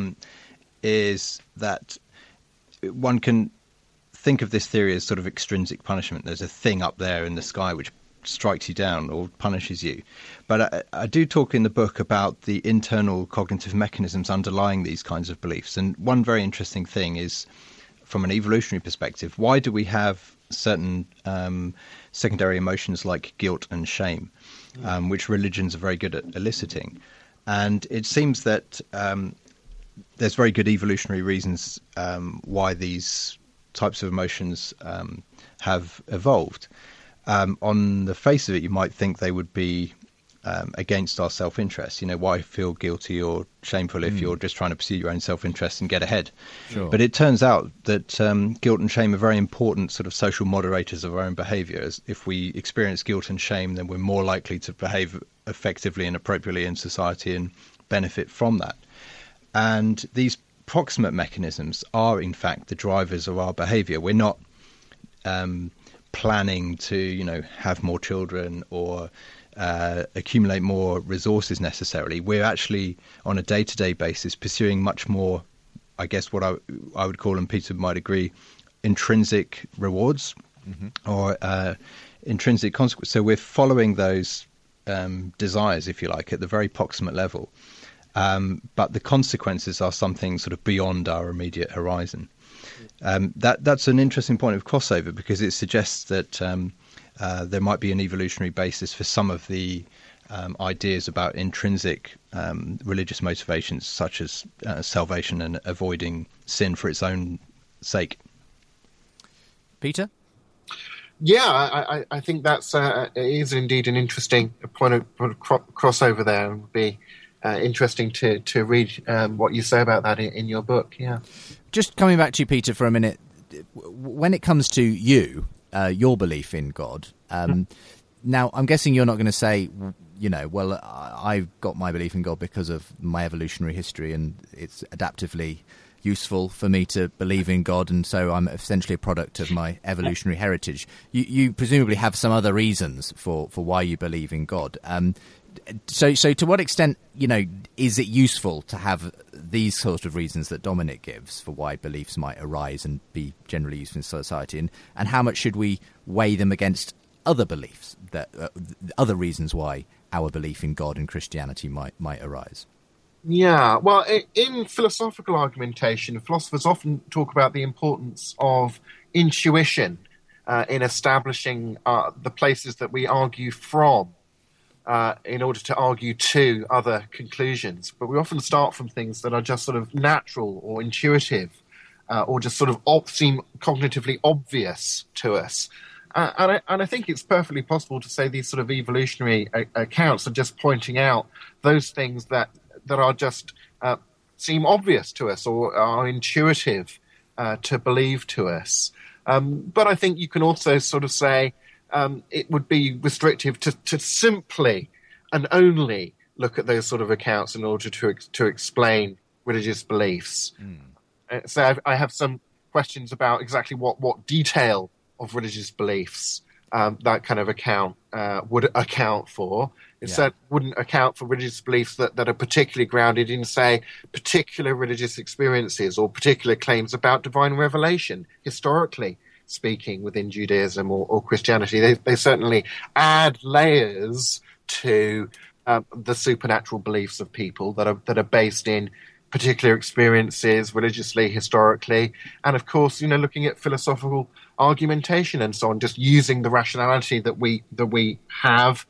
is that one can think of this theory as sort of extrinsic punishment. There's a thing up there in the sky which strikes you down or punishes you. But I do talk in the book about the internal cognitive mechanisms underlying these kinds of beliefs. And one very interesting thing is, from an evolutionary perspective, why do we have certain secondary emotions like guilt and shame, which religions are very good at eliciting? And it seems that there's very good evolutionary reasons why these types of emotions have evolved. On the face of it, you might think they would be against our self-interest. You know, why feel guilty or shameful if you're just trying to pursue your own self-interest and get ahead? Sure. But it turns out that guilt and shame are very important sort of social moderators of our own behaviour. As if we experience guilt and shame, then we're more likely to behave effectively and appropriately in society and benefit from that. And these proximate mechanisms are, in fact, the drivers of our behaviour. We're not planning to, you know, have more children or accumulate more resources necessarily. We're actually, on a day-to-day basis, pursuing much more, I guess, what I would call, and Peter might agree, intrinsic rewards or intrinsic consequences. So we're following those desires, if you like, at the very proximate level. But the consequences are something sort of beyond our immediate horizon. That's an interesting point of crossover, because it suggests that there might be an evolutionary basis for some of the ideas about intrinsic religious motivations, such as salvation and avoiding sin for its own sake. Peter? Yeah, I think that's is indeed an interesting point of crossover there. It would be interesting to read what you say about that in your book. Yeah. Just coming back to you, Peter, for a minute. When it comes to you, your belief in God, now I'm guessing you're not going to say, you know, well, I've got my belief in God because of my evolutionary history and it's adaptively useful for me to believe in God, and so I'm essentially a product of my evolutionary heritage. You presumably have some other reasons for why you believe in God. So to what extent, you know, is it useful to have these sort of reasons that Dominic gives for why beliefs might arise and be generally used in society, and how much should we weigh them against other beliefs, that other reasons why our belief in God and Christianity might arise? Yeah, well, in philosophical argumentation, philosophers often talk about the importance of intuition in establishing the places that we argue from in order to argue to other conclusions. But we often start from things that are just sort of natural or intuitive or just sort of seem cognitively obvious to us. And I think it's perfectly possible to say these sort of evolutionary accounts are just pointing out those things that are just seem obvious to us or are intuitive to believe to us. But I think you can also sort of say it would be restrictive to simply and only look at those sort of accounts in order to explain religious beliefs. So I have some questions about exactly what detail of religious beliefs that kind of account would account for. It certainly wouldn't account for religious beliefs that are particularly grounded in, say, particular religious experiences or particular claims about divine revelation, historically speaking, within Judaism or Christianity. They certainly add layers to the supernatural beliefs of people that are based in particular experiences religiously, historically, and of course, looking at philosophical argumentation and so on, just using the rationality that we have.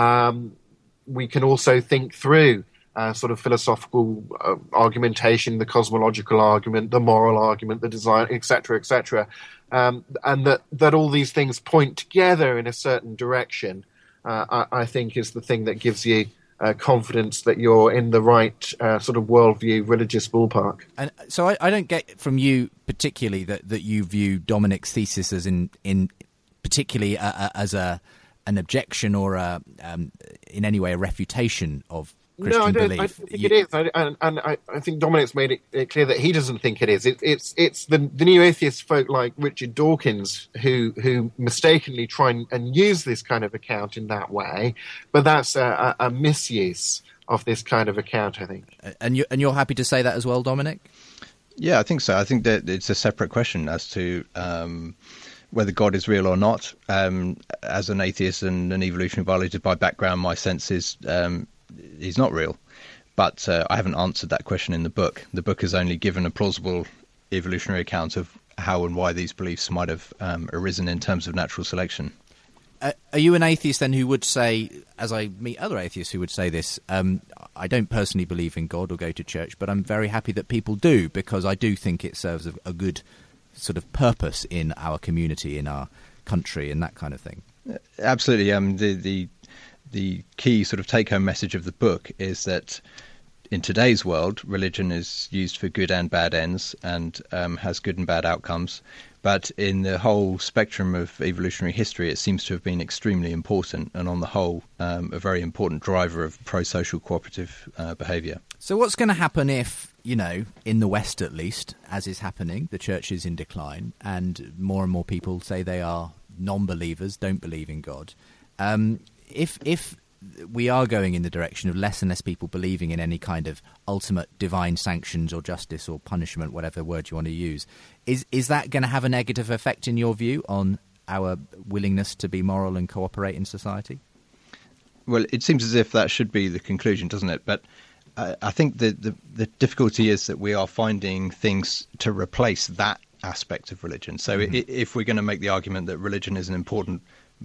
We can also think through sort of philosophical argumentation, the cosmological argument, the moral argument, the design, etc., etc., and that all these things point together in a certain direction. I think is the thing that gives you confidence that you're in the right sort of worldview, religious ballpark. And so I don't get from you particularly that you view Dominic's thesis as in particularly as an objection or in any way a refutation of Christian belief. I think it is, and I think Dominic's made it clear that he doesn't think it is. It's the new atheist folk like Richard Dawkins who mistakenly try and use this kind of account in that way, but that's a misuse of this kind of account, I think. And you're happy to say that as well, Dominic? Yeah, I think so. I think that it's a separate question as to whether God is real or not. As an atheist and an evolutionary biologist by background, my sense is he's not real. But I haven't answered that question in the book. The book has only given a plausible evolutionary account of how and why these beliefs might have arisen in terms of natural selection. Are you an atheist then who would say, as I meet other atheists who would say this, I don't personally believe in God or go to church, but I'm very happy that people do, because I do think it serves a good sort of purpose in our community, in our country, and that kind of thing? Absolutely. The key sort of take-home message of the book is that in today's world, religion is used for good and bad ends and has good and bad outcomes. But in the whole spectrum of evolutionary history, it seems to have been extremely important and on the whole a very important driver of pro-social cooperative behaviour. So what's going to happen if, in the West at least, as is happening, the church is in decline and more people say they are non-believers, don't believe in God? If we are going in the direction of less and less people believing in any kind of ultimate divine sanctions or justice or punishment, whatever word you want to use, is that going to have a negative effect, in your view, on our willingness to be moral and cooperate in society? Well, it seems as if that should be the conclusion, doesn't it? But I think the difficulty is that we are finding things to replace that aspect of religion. So if we're going to make the argument that religion is an important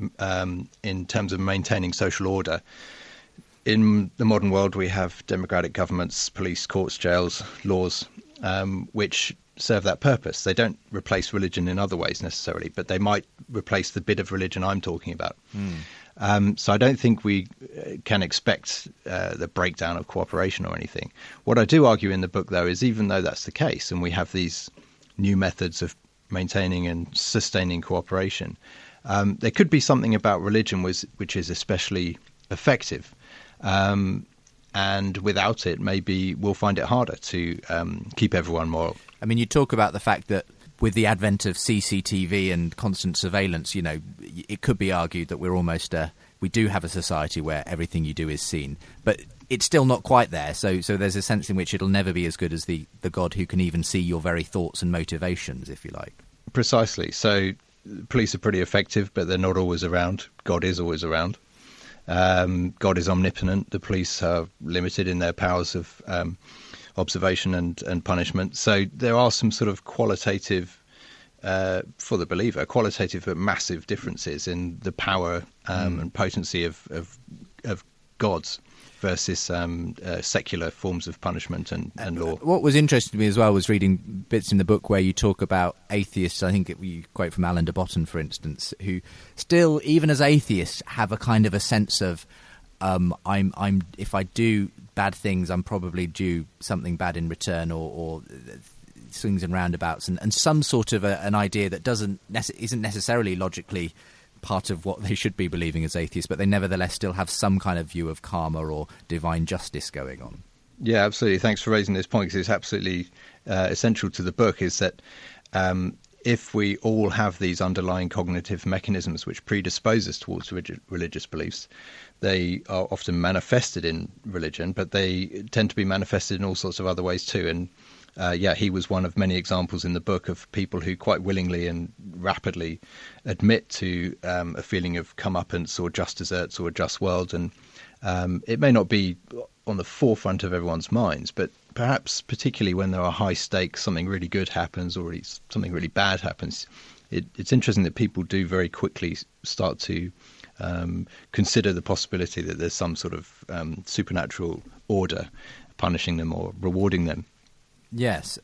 in terms of maintaining social order. In the modern world, we have democratic governments, police, courts, jails, laws, which serve that purpose. They don't replace religion in other ways necessarily, but they might replace the bit of religion I'm talking about. So I don't think we can expect the breakdown of cooperation or anything. What I do argue in the book, though, is even though that's the case, and we have these new methods of maintaining and sustaining cooperation, there could be something about religion which is especially effective, and without it, maybe we'll find it harder to keep everyone moral. I mean, you talk about the fact that with the advent of CCTV and constant surveillance, it could be argued that we're almost we do have a society where everything you do is seen, but it's still not quite there. So there's a sense in which it'll never be as good as the God who can even see your very thoughts and motivations, if you like. Precisely. So police are pretty effective, but they're not always around. God is always around. God is omnipotent. The police are limited in their powers of observation and punishment. So there are some sort of qualitative, for the believer, qualitative but massive differences in the power and potency of gods versus secular forms of punishment and law. What was interesting to me as well was reading bits in the book where you talk about atheists. I think you quote from Alan de Botton, for instance, who still, even as atheists, have a kind of a sense of I'm if I do bad things, I'm probably due something bad in return, or swings and roundabouts, and some sort of an idea that isn't necessarily logically part of what they should be believing as atheists, but they nevertheless still have some kind of view of karma or divine justice going on. Yeah, absolutely. Thanks for raising this point, because it's absolutely essential to the book, is that if we all have these underlying cognitive mechanisms which predispose us towards religious beliefs, they are often manifested in religion, but they tend to be manifested in all sorts of other ways too. And he was one of many examples in the book of people who quite willingly and rapidly admit to a feeling of comeuppance or just deserts or a just world. And it may not be on the forefront of everyone's minds, but perhaps particularly when there are high stakes, something really good happens or something really bad happens, it's interesting that people do very quickly start to consider the possibility that there's some sort of supernatural order punishing them or rewarding them. Yes.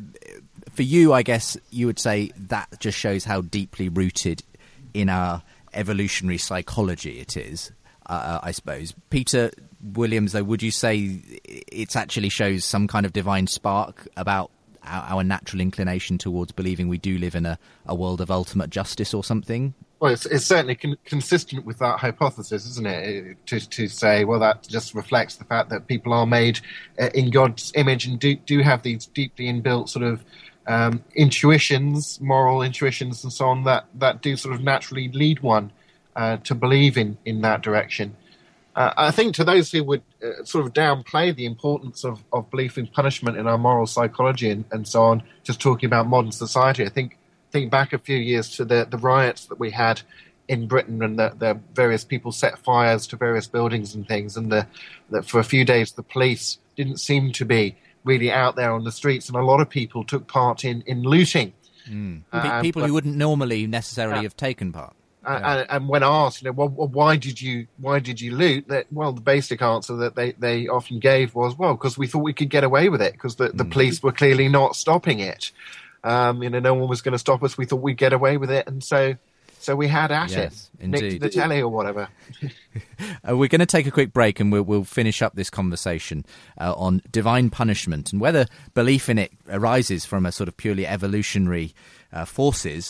For you, I guess you would say that just shows how deeply rooted in our evolutionary psychology it is, I suppose. Peter Williams, though, would you say it actually shows some kind of divine spark about our natural inclination towards believing we do live in a world of ultimate justice or something? Well, it's certainly consistent with that hypothesis, isn't it? To say, well, that just reflects the fact that people are made in God's image and do have these deeply inbuilt sort of intuitions, moral intuitions and so on, that do sort of naturally lead one to believe in that direction. I think to those who would sort of downplay the importance of belief in punishment in our moral psychology and so on, just talking about modern society, I think back a few years to the riots that we had in Britain, and the various people set fires to various buildings and things, and that for a few days the police didn't seem to be really out there on the streets, and a lot of people took part in looting. People who wouldn't normally necessarily have taken part. And when asked, why did you loot? The basic answer that they often gave was, because we thought we could get away with it, because the police were clearly not stopping it. No one was going to stop us. We thought we'd get away with it, and so we had at it. Nicked the telly or whatever. We're going to take a quick break, and we'll finish up this conversation on divine punishment and whether belief in it arises from a sort of purely evolutionary forces,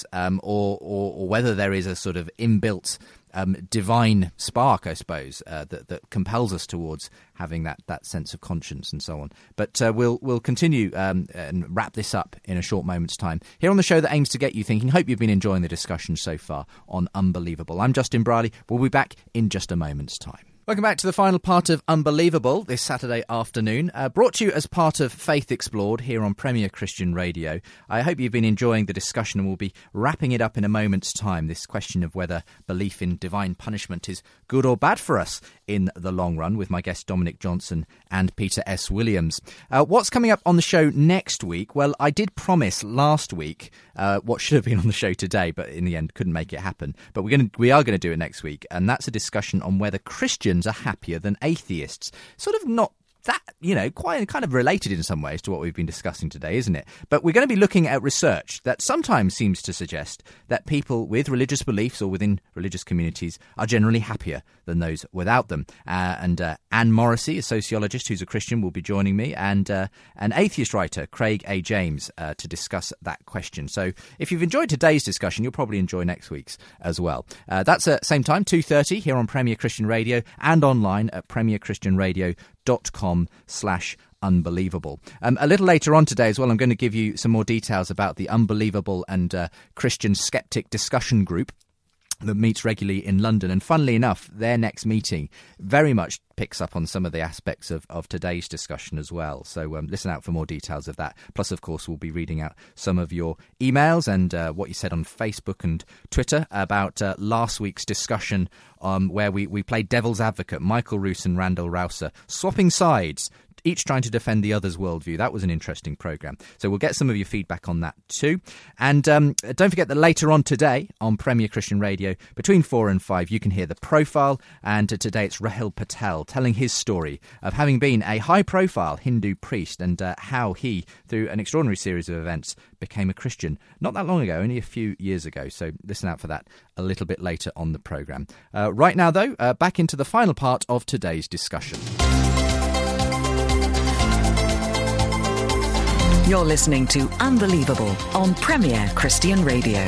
or whether there is a sort of inbuilt divine spark, I suppose, that compels us towards having that sense of conscience and so on. But we'll continue and wrap this up in a short moment's time here on the show that aims to get you thinking. Hope you've been enjoying the discussion so far on Unbelievable. I'm Justin Brierley. We'll be back in just a moment's time. Welcome back to the final part of Unbelievable this Saturday afternoon, brought to you as part of Faith Explored here on Premier Christian Radio. I hope you've been enjoying the discussion, and we'll be wrapping it up in a moment's time, this question of whether belief in divine punishment is good or bad for us in the long run, with my guests Dominic Johnson and Peter S. Williams. What's coming up on the show next week? Well, I did promise last week what should have been on the show today, but in the end couldn't make it happen. But we are going to do it next week, and that's a discussion on whether Christians are happier than atheists. Sort of not that, quite kind of related in some ways to what we've been discussing today, isn't it? But we're going to be looking at research that sometimes seems to suggest that people with religious beliefs or within religious communities are generally happier than those without them. And Anne Morrissey, a sociologist who's a Christian, will be joining me, and an atheist writer, Craig A. James, to discuss that question. So if you've enjoyed today's discussion, you'll probably enjoy next week's as well. That's at same time, 2:30 here on Premier Christian Radio and online at premierchristianradio.com/unbelievable. A little later on today as well, I'm going to give you some more details about the Unbelievable and Christian Skeptic discussion group that meets regularly in London. And funnily enough, their next meeting very much picks up on some of the aspects of today's discussion as well. So listen out for more details of that. Plus, of course, we'll be reading out some of your emails and what you said on Facebook and Twitter about last week's discussion where we played devil's advocate, Michael Roos and Randall Rouser, swapping sides, each trying to defend the other's worldview. That was an interesting programme. So we'll get some of your feedback on that too. And don't forget that later on today on Premier Christian Radio, between 4 and 5, you can hear The Profile. And today it's Rahil Patel telling his story of having been a high-profile Hindu priest and how he, through an extraordinary series of events, became a Christian not that long ago, only a few years ago. So listen out for that a little bit later on the programme. Right now, though, back into the final part of today's discussion. You're listening to Unbelievable on Premier Christian Radio.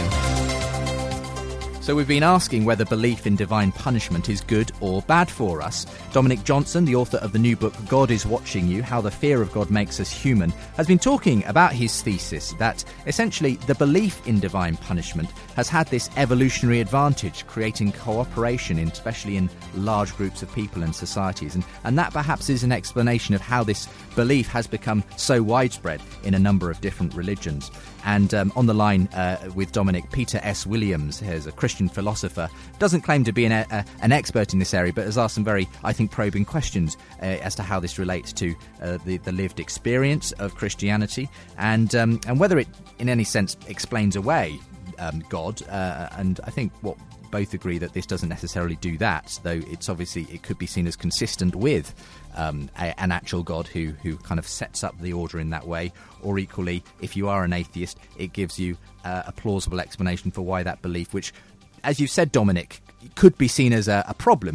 So we've been asking whether belief in divine punishment is good or bad for us. Dominic Johnson, the author of the new book God is Watching You, How the Fear of God Makes Us Human, has been talking about his thesis that essentially the belief in divine punishment has had this evolutionary advantage, creating cooperation, especially in large groups of people and societies. And that perhaps is an explanation of how this belief has become so widespread in a number of different religions. And on the line with Dominic, Peter S. Williams, who's a Christian Christian philosopher, doesn't claim to be an expert in this area, but has asked some very, I think, probing questions as to how this relates to the lived experience of Christianity, and whether it, in any sense, explains away God. And I think what both agree that this doesn't necessarily do that, though it could be seen as consistent with an actual God who kind of sets up the order in that way, or equally, if you are an atheist, it gives you a plausible explanation for why that belief, which, as you've said, Dominic, could be seen as a problem.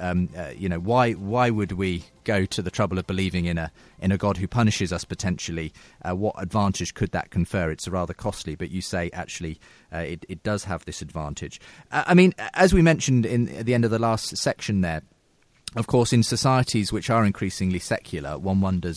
Why would we go to the trouble of believing in a God who punishes us potentially? What advantage could that confer? It's rather costly, but you say actually it does have this advantage. As we mentioned at the end of the last section there, of course, in societies which are increasingly secular, one wonders,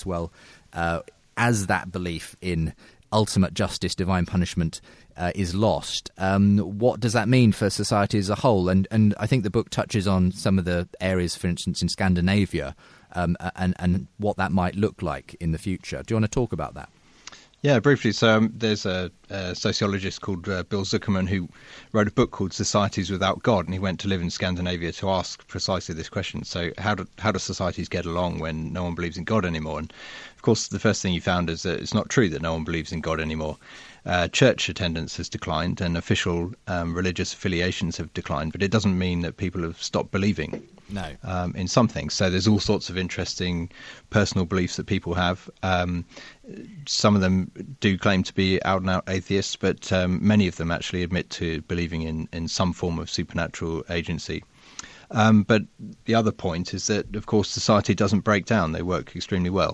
as that belief in ultimate justice, divine punishment, is lost, what does that mean for society as a whole? And I think the book touches on some of the areas, for instance, in Scandinavia, and what that might look like in the future. Do you want to talk about that? Yeah, briefly. So there's a sociologist called Bill Zuckerman who wrote a book called Societies Without God, and he went to live in Scandinavia to ask precisely this question. So how do societies get along when no one believes in God anymore? And of course, the first thing he found is that it's not true that no one believes in God anymore. Church attendance has declined and official religious affiliations have declined, but it doesn't mean that people have stopped believing. No. In some things. So there's all sorts of interesting personal beliefs that people have. Some of them do claim to be out-and-out atheists, but many of them actually admit to believing in some form of supernatural agency. But the other point is that, of course, society doesn't break down. They work extremely well.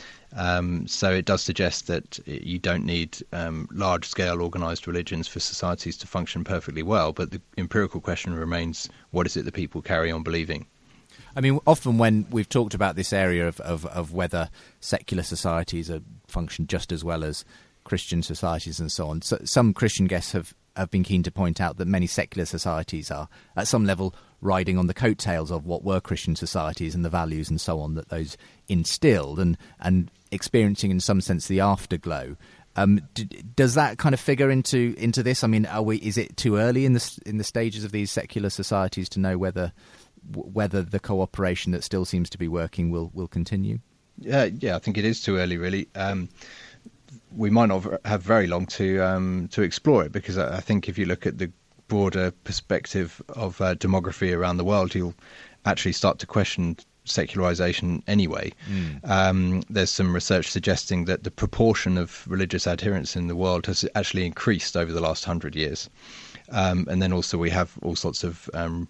So it does suggest that you don't need large-scale organised religions for societies to function perfectly well. But the empirical question remains, what is it that people carry on believing? I mean, often when we've talked about this area of whether secular societies function just as well as Christian societies and so on, so some Christian guests have been keen to point out that many secular societies are, at some level, riding on the coattails of what were Christian societies and the values and so on that those instilled, and experiencing in some sense the afterglow. Does that kind of figure into this? I mean, is it too early in the stages of these secular societies to know whether the cooperation that still seems to be working will continue? Yeah, I think it is too early, really. We might not have very long to explore it, because I think if you look at the broader perspective of demography around the world, you'll actually start to question secularization anyway. There's some research suggesting that the proportion of religious adherents in the world has actually increased over the last 100 years. And then also we have all sorts of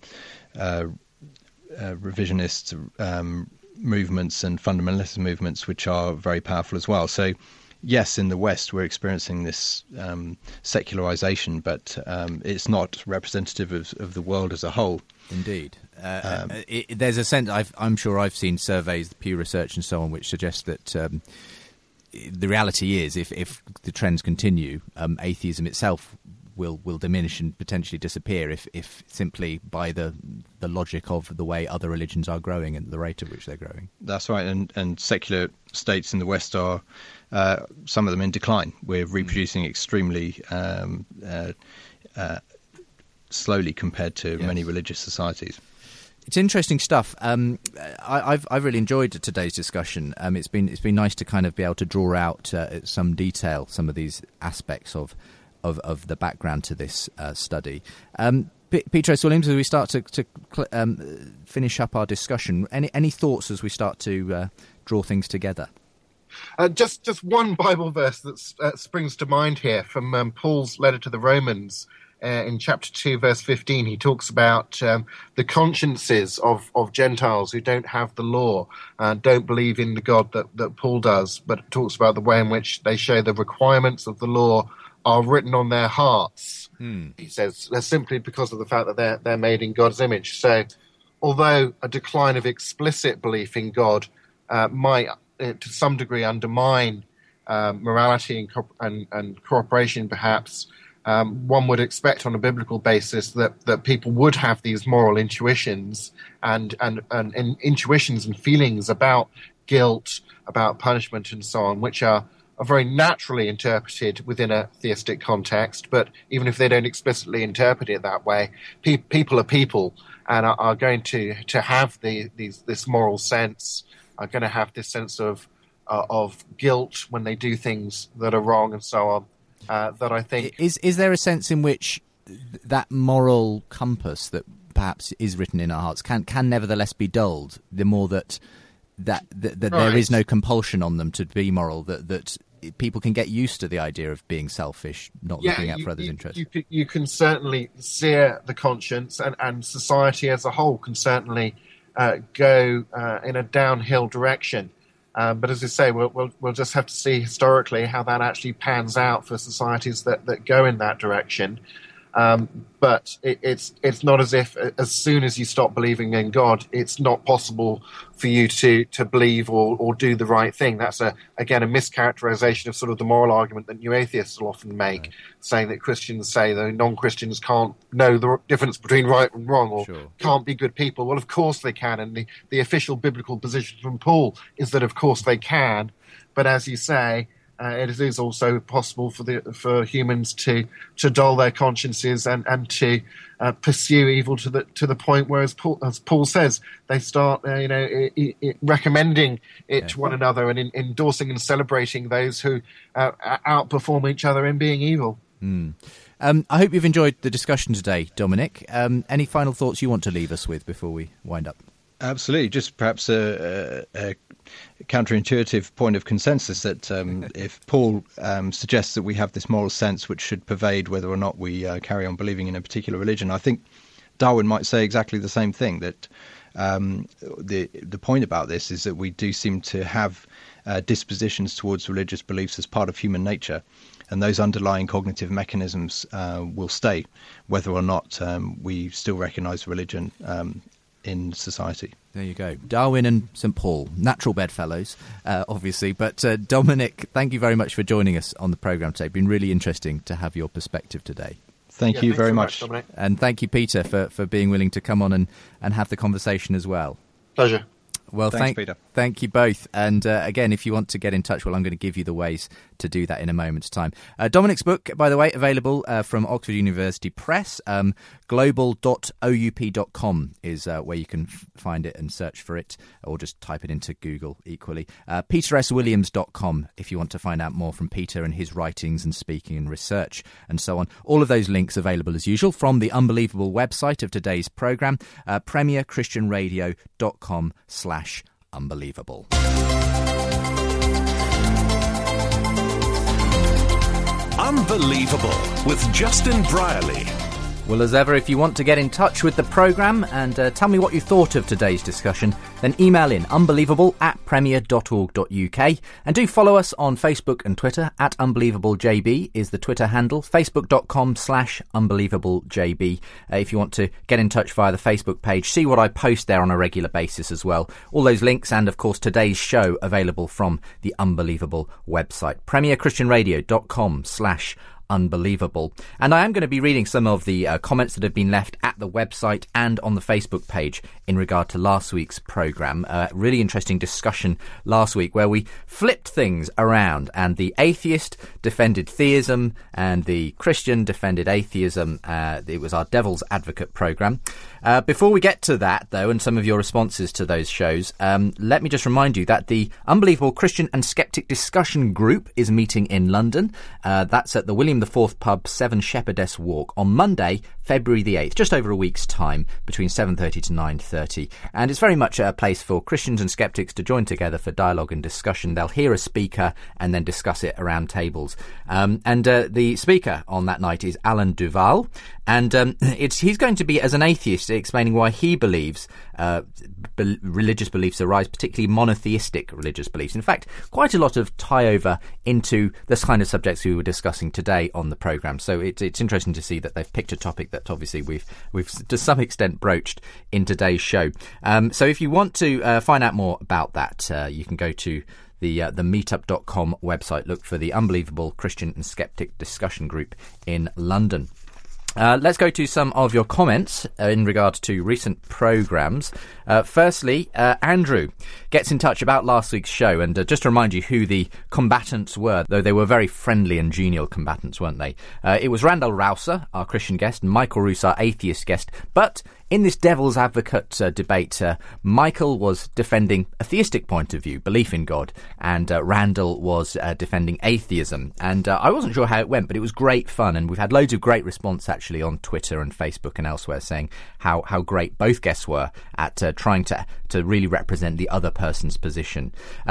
revisionist movements and fundamentalist movements which are very powerful as well. So yes, in the West we're experiencing this secularization, but it's not representative of the world as a whole. Indeed. There's a sense, I'm sure I've seen surveys, Pew Research and so on, which suggest that the reality is if the trends continue, atheism itself will diminish and potentially disappear if simply by the logic of the way other religions are growing and the rate at which they're growing. That's right, and secular states in the West are, some of them, in decline. We're reproducing extremely slowly compared to many religious societies. It's interesting stuff. I've really enjoyed today's discussion. It's been nice to kind of be able to draw out some detail, some of these aspects of the background to this study. Petros Williams, as we start to finish up our discussion, any thoughts as we start to draw things together? Just one Bible verse that springs to mind here from Paul's letter to the Romans. In chapter 2, verse 15, he talks about the consciences of Gentiles who don't have the law, don't believe in the God that Paul does, but it talks about the way in which they show the requirements of the law are written on their hearts. He says they're simply because of the fact that they're made in God's image. So although a decline of explicit belief in God might to some degree undermine morality and cooperation, perhaps, one would expect on a biblical basis that people would have these moral intuitions and intuitions and feelings about guilt, about punishment and so on, which are very naturally interpreted within a theistic context, but even if they don't explicitly interpret it that way, people are people and are going to have this moral sense, are going to have this sense of guilt when they do things that are wrong and so on. That I think is there a sense in which that moral compass that perhaps is written in our hearts can nevertheless be dulled the more that right. There is no compulsion on them to be moral, that people can get used to the idea of being selfish, not looking out for others' interests. You can certainly sear the conscience, and society as a whole can certainly go in a downhill direction. But as I say, we'll just have to see historically how that actually pans out for societies that go in that direction. But it's not as if as soon as you stop believing in God, it's not possible for you to believe or do the right thing. That's again a mischaracterization of sort of the moral argument that new atheists will often make, right, saying that Christians say that non-Christians can't know the difference between right and wrong, or can't be good people. Well, of course they can, and the official biblical position from Paul is that of course they can. But as you say, it is also possible for humans to dull their consciences and to pursue evil to the point where, as Paul says, they start recommending it to one another and endorsing and celebrating those who outperform each other in being evil. I hope you've enjoyed the discussion today, Dominic. Any final thoughts you want to leave us with before we wind up? Absolutely. Just perhaps a counterintuitive point of consensus that if Paul suggests that we have this moral sense which should pervade whether or not we carry on believing in a particular religion, I think Darwin might say exactly the same thing, that the point about this is that we do seem to have dispositions towards religious beliefs as part of human nature, and those underlying cognitive mechanisms will stay whether or not we still recognise religion in society. There you go. Darwin and St Paul, natural bedfellows, obviously. But Dominic, thank you very much for joining us on the programme today. It's been really interesting to have your perspective today. Thank you very much. Dominic. And thank you, Peter, for being willing to come on and have the conversation as well. Pleasure. Well, thanks, Peter. Thank you both. And again, if you want to get in touch, well, I'm going to give you the ways to do that in a moment's time. Dominic's book, by the way, available from Oxford University Press. Global.oup.com is where you can find it and search for it, or just type it into Google equally. PeterSWilliams.com if you want to find out more from Peter and his writings and speaking and research and so on. All of those links available as usual from the Unbelievable website of today's programme, premierchristianradio.com/unbelievable. Unbelievable with Justin Brierley. Well, as ever, if you want to get in touch with the programme and tell me what you thought of today's discussion, then email in unbelievable@premier.org.uk, and do follow us on Facebook and Twitter. @UnbelievableJB is the Twitter handle, facebook.com/UnbelievableJB. If you want to get in touch via the Facebook page, see what I post there on a regular basis as well. All those links and, of course, today's show available from the Unbelievable website, premierchristianradio.com/unbelievable. And I am going to be reading some of the comments that have been left at the website and on the Facebook page in regard to last week's programme. Really interesting discussion last week where we flipped things around, and the atheist defended theism and the Christian defended atheism. It was our Devil's Advocate programme. Before we get to that, though, and some of your responses to those shows, let me just remind you that the Unbelievable Christian and Skeptic Discussion Group is meeting in London. That's at the William IV Pub, 7 Shepherdess Walk, on Monday, February the 8th, just over a week's time, between 7:30 to 9:30. And it's very much a place for Christians and skeptics to join together for dialogue and discussion. They'll hear a speaker and then discuss it around tables. The speaker on that night is Alan Duval. And he's going to be, as an atheist, explaining why he believes religious beliefs arise, particularly monotheistic religious beliefs. In fact, quite a lot of tie-over into this kind of subjects we were discussing today on the programme. So it's interesting to see that they've picked a topic that obviously we've to some extent broached in today's show. So if you want to find out more about that, you can go to the meetup.com website. Look for the Unbelievable Christian and Skeptic Discussion Group in London. Let's go to some of your comments in regard to recent programmes. Firstly, Andrew gets in touch about last week's show, and just to remind you who the combatants were, though they were very friendly and genial combatants, weren't they? It was Randall Rouser, our Christian guest, and Michael Roos, our atheist guest, but in this devil's advocate debate, Michael was defending a theistic point of view, belief in God, and Randall was defending atheism. And I wasn't sure how it went, but it was great fun, and we've had loads of great response actually on Twitter and Facebook and elsewhere saying how great both guests were at trying to really represent the other person's position.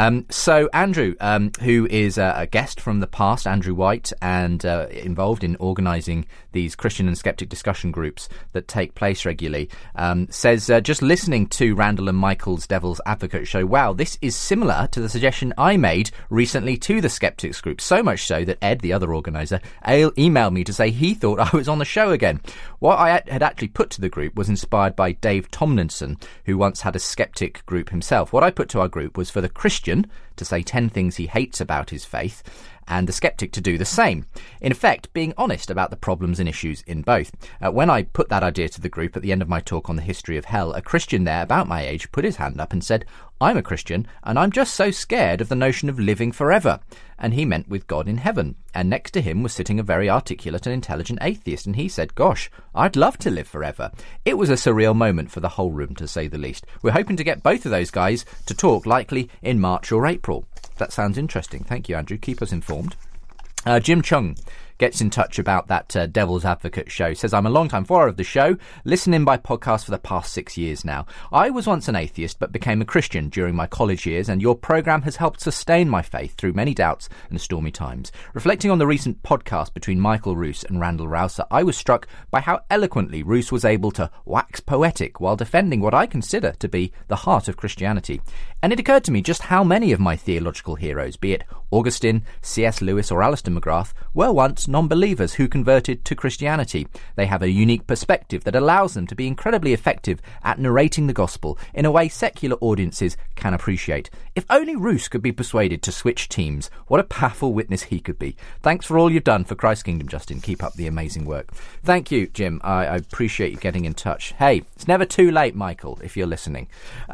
So Andrew, who is a guest from the past, Andrew White, and involved in organising these Christian and Skeptic discussion groups that take place regularly, says, just listening to Randall and Michael's Devil's Advocate show, wow, this is similar to the suggestion I made recently to the Skeptics group, so much so that Ed, the other organiser, emailed me to say he thought I was on the show again. What I had actually put to the group was inspired by Dave Tomlinson, who once had a Skeptic group himself. What I put to our group was for the Christian to say 10 things he hates about his faith, and the skeptic to do the same. In effect, being honest about the problems and issues in both. When I put that idea to the group at the end of my talk on the history of hell, a Christian there about my age put his hand up and said, I'm a Christian and I'm just so scared of the notion of living forever. And he meant with God in heaven. And next to him was sitting a very articulate and intelligent atheist, and he said, gosh, I'd love to live forever. It was a surreal moment for the whole room, to say the least. We're hoping to get both of those guys to talk, likely in March or April. That sounds interesting. Thank you, Andrew. Keep us informed. Jim Chung gets in touch about that Devil's Advocate show. Says, I'm a long-time follower of the show, listening by podcast for the past 6 years now. I was once an atheist, but became a Christian during my college years, and your programme has helped sustain my faith through many doubts and stormy times. Reflecting on the recent podcast between Michael Roos and Randall Rouser, I was struck by how eloquently Roos was able to wax poetic while defending what I consider to be the heart of Christianity. And it occurred to me just how many of my theological heroes, be it Augustine, C.S. Lewis or Alistair McGrath, were once non-believers who converted to Christianity. They have a unique perspective that allows them to be incredibly effective at narrating the gospel in a way secular audiences can appreciate. If only Roos could be persuaded to switch teams, what a powerful witness he could be. Thanks for all you've done for Christ's Kingdom, Justin. Keep up the amazing work. Thank you, Jim. I appreciate you getting in touch. Hey, it's never too late, Michael, if you're listening.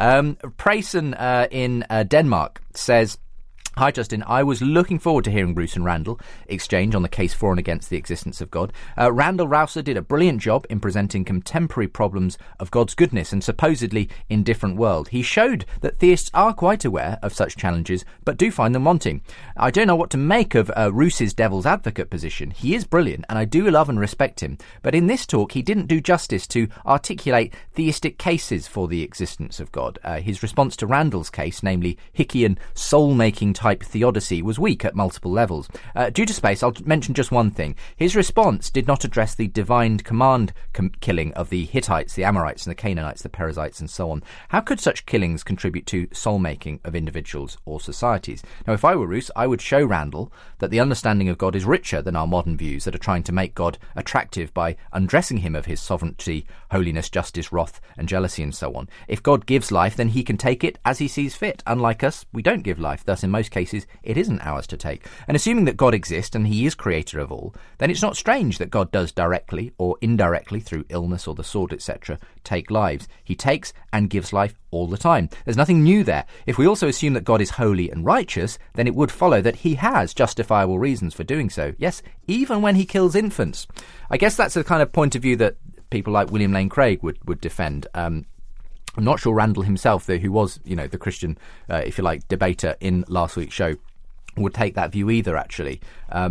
Prayson in Denmark says, Hi, Justin. I was looking forward to hearing Bruce and Randall exchange on the case for and against the existence of God. Randall Rouser did a brilliant job in presenting contemporary problems of God's goodness and supposedly indifferent world. He showed that theists are quite aware of such challenges, but do find them wanting. I don't know what to make of Roos's devil's advocate position. He is brilliant, and I do love and respect him. But in this talk, he didn't do justice to articulate theistic cases for the existence of God. His response to Randall's case, namely Hickeyan soul-making type theodicy, was weak at multiple levels. Due to space, I'll mention just one thing. His response did not address the divine command killing of the Hittites, the Amorites and the Canaanites, the Perizzites and so on. How could such killings contribute to soul-making of individuals or societies? Now, if I were Roos, I would show Randall that the understanding of God is richer than our modern views that are trying to make God attractive by undressing him of his sovereignty, holiness, justice, wrath and jealousy and so on. If God gives life, then he can take it as he sees fit. Unlike us, we don't give life. Thus, in most cases, it isn't ours to take. And assuming that God exists and he is creator of all, then it's not strange that God does directly or indirectly through illness or the sword, etc., take lives. He takes and gives life all the time. There's nothing new there. If we also assume that God is holy and righteous, then it would follow that he has justifiable reasons for doing so. Yes, even when he kills infants. I guess that's the kind of point of view that people like William Lane Craig would defend. I'm not sure Randall himself, though, who was, the Christian, if you like, debater in last week's show, would take that view either, actually.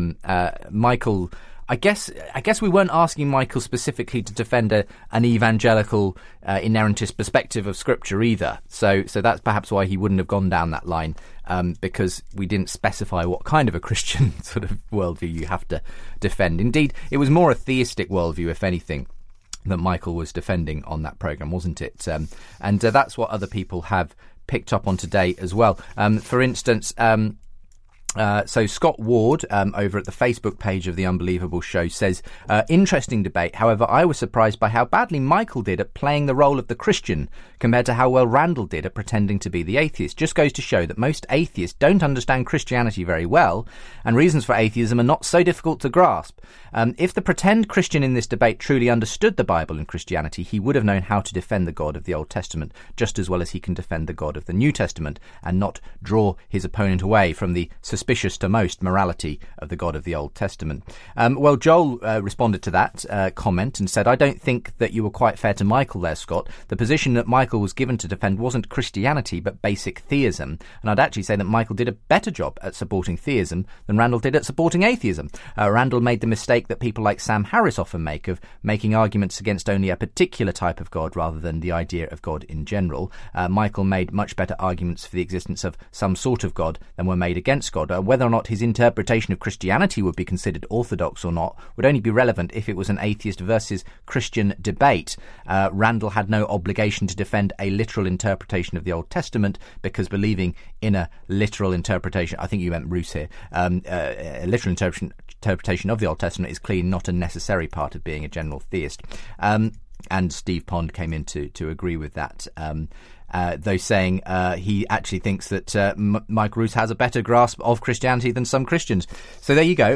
Michael, I guess we weren't asking Michael specifically to defend an evangelical inerrantist perspective of Scripture either. So that's perhaps why he wouldn't have gone down that line, because we didn't specify what kind of a Christian sort of worldview you have to defend. Indeed, it was more a theistic worldview, if anything, that Michael was defending on that programme, wasn't it? And that's what other people have picked up on today as well. For instance, So Scott Ward, over at the Facebook page of The Unbelievable Show, says, interesting debate. However, I was surprised by how badly Michael did at playing the role of the Christian compared to how well Randall did at pretending to be the atheist. Just goes to show that most atheists don't understand Christianity very well, and reasons for atheism are not so difficult to grasp. If the pretend Christian in this debate truly understood the Bible and Christianity, he would have known how to defend the God of the Old Testament just as well as he can defend the God of the New Testament, and not draw his opponent away from the suspicious to most morality of the God of the Old Testament. Well, Joel responded to that comment and said, I don't think that you were quite fair to Michael there, Scott. The position that Michael was given to defend wasn't Christianity, but basic theism. And I'd actually say that Michael did a better job at supporting theism than Randall did at supporting atheism. Randall made the mistake that people like Sam Harris often make of making arguments against only a particular type of God rather than the idea of God in general. Michael made much better arguments for the existence of some sort of God than were made against God. Whether or not his interpretation of Christianity would be considered orthodox or not would only be relevant if it was an atheist versus Christian debate. Randall had no obligation to defend a literal interpretation of the Old Testament, because believing in a literal interpretation, I think you meant Roos here, a literal interpretation of the Old Testament is clearly not a necessary part of being a general theist. And Steve Pond came in to agree with that. Though saying he actually thinks that Mike Roos has a better grasp of Christianity than some Christians. So there you go.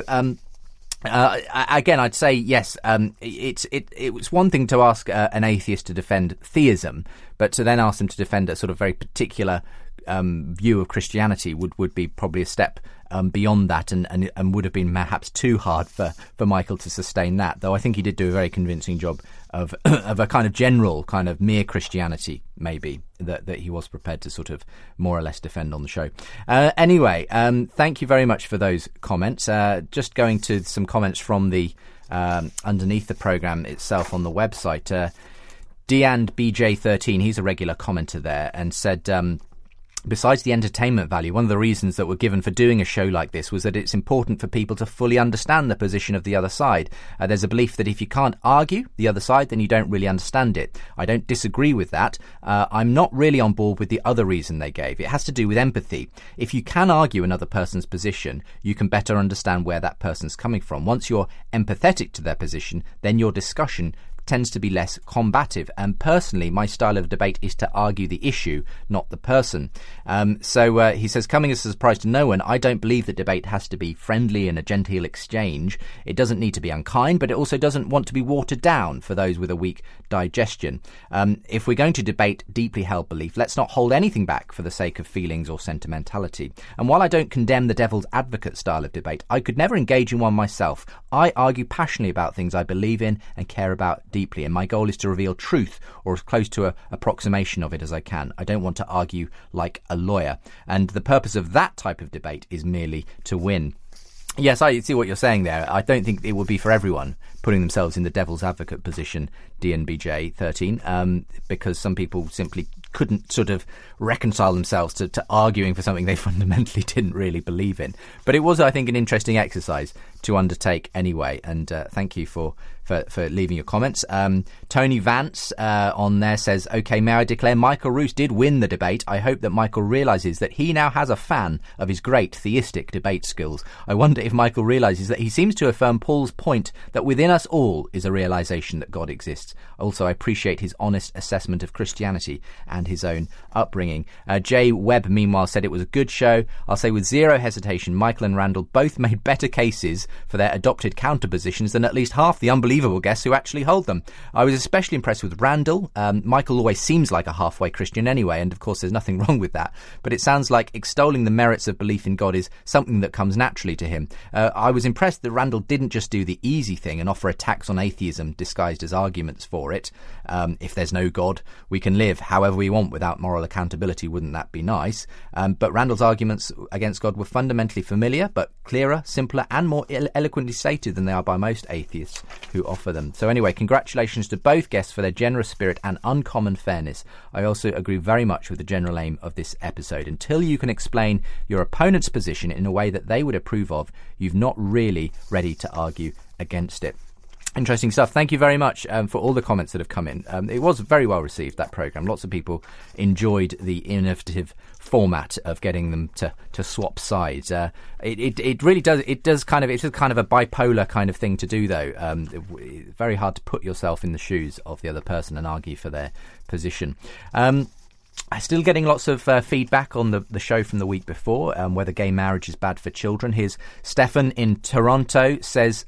Again, I'd say yes. It was one thing to ask an atheist to defend theism, but to then ask them to defend a sort of very particular view of Christianity would be probably a step beyond that, and would have been perhaps too hard for Michael to sustain that. Though I think he did do a very convincing job of a kind of general, kind of mere Christianity, maybe, that he was prepared to sort of more or less defend on the show. Anyway, thank you very much for those comments. Just going to some comments from the underneath the programme itself on the website. DeandBJ13, he's a regular commenter there, and said, besides the entertainment value, one of the reasons that were given for doing a show like this was that it's important for people to fully understand the position of the other side. There's a belief that if you can't argue the other side, then you don't really understand it. I don't disagree with that. I'm not really on board with the other reason they gave. It has to do with empathy. If you can argue another person's position, you can better understand where that person's coming from. Once you're empathetic to their position, then your discussion tends to be less combative, and personally my style of debate is to argue the issue, not the person. So he says, coming as a surprise to no one, I don't believe that debate has to be friendly and a genteel exchange. It doesn't need to be unkind, but it also doesn't want to be watered down for those with a weak digestion. If we're going to debate deeply held belief, let's not hold anything back for the sake of feelings or sentimentality. And while I don't condemn the devil's advocate style of debate, I could never engage in one myself. I argue passionately about things I believe in and care about deeply, and my goal is to reveal truth, or as close to a approximation of it as I can. I don't want to argue like a lawyer, and the purpose of that type of debate is merely to win. Yes, I see what you're saying there. I don't think it would be for everyone putting themselves in the devil's advocate position, DNBJ13, because some people simply couldn't sort of reconcile themselves to arguing for something they fundamentally didn't really believe in. But it was, I think, an interesting exercise to undertake anyway, and thank you for leaving your comments. Tony Vance on there says, OK, may I declare Michael Roos did win the debate. I hope that Michael realises that he now has a fan of his great theistic debate skills. I wonder if Michael realises that he seems to affirm Paul's point that within us all is a realisation that God exists. Also, I appreciate his honest assessment of Christianity and his own upbringing. Jay Webb, meanwhile, said it was a good show. I'll say with zero hesitation, Michael and Randall both made better cases for their adopted counter-positions than at least half the unbelievable guests who actually hold them. I was especially impressed with Randall. Michael always seems like a halfway Christian anyway, and of course there's nothing wrong with that. But it sounds like extolling the merits of belief in God is something that comes naturally to him. I was impressed that Randall didn't just do the easy thing and offer attacks on atheism disguised as arguments for it. If there's no God, we can live however we want without moral accountability. Wouldn't that be nice? But Randall's arguments against God were fundamentally familiar, but clearer, simpler, and more eloquently stated than they are by most atheists who offer them. So anyway, congratulations to both guests for their generous spirit and uncommon fairness. I also agree very much with the general aim of this episode. Until you can explain your opponent's position in a way that they would approve of, you've not really ready to argue against it. Interesting stuff. Thank you very much for all the comments that have come in. It was very well received, that programme. Lots of people enjoyed the innovative format of getting them to swap sides. It really does. It's kind of a bipolar kind of thing to do, though. Very hard to put yourself in the shoes of the other person and argue for their position. I'm still getting lots of feedback on the show from the week before, whether gay marriage is bad for children. Here's Stefan in Toronto says,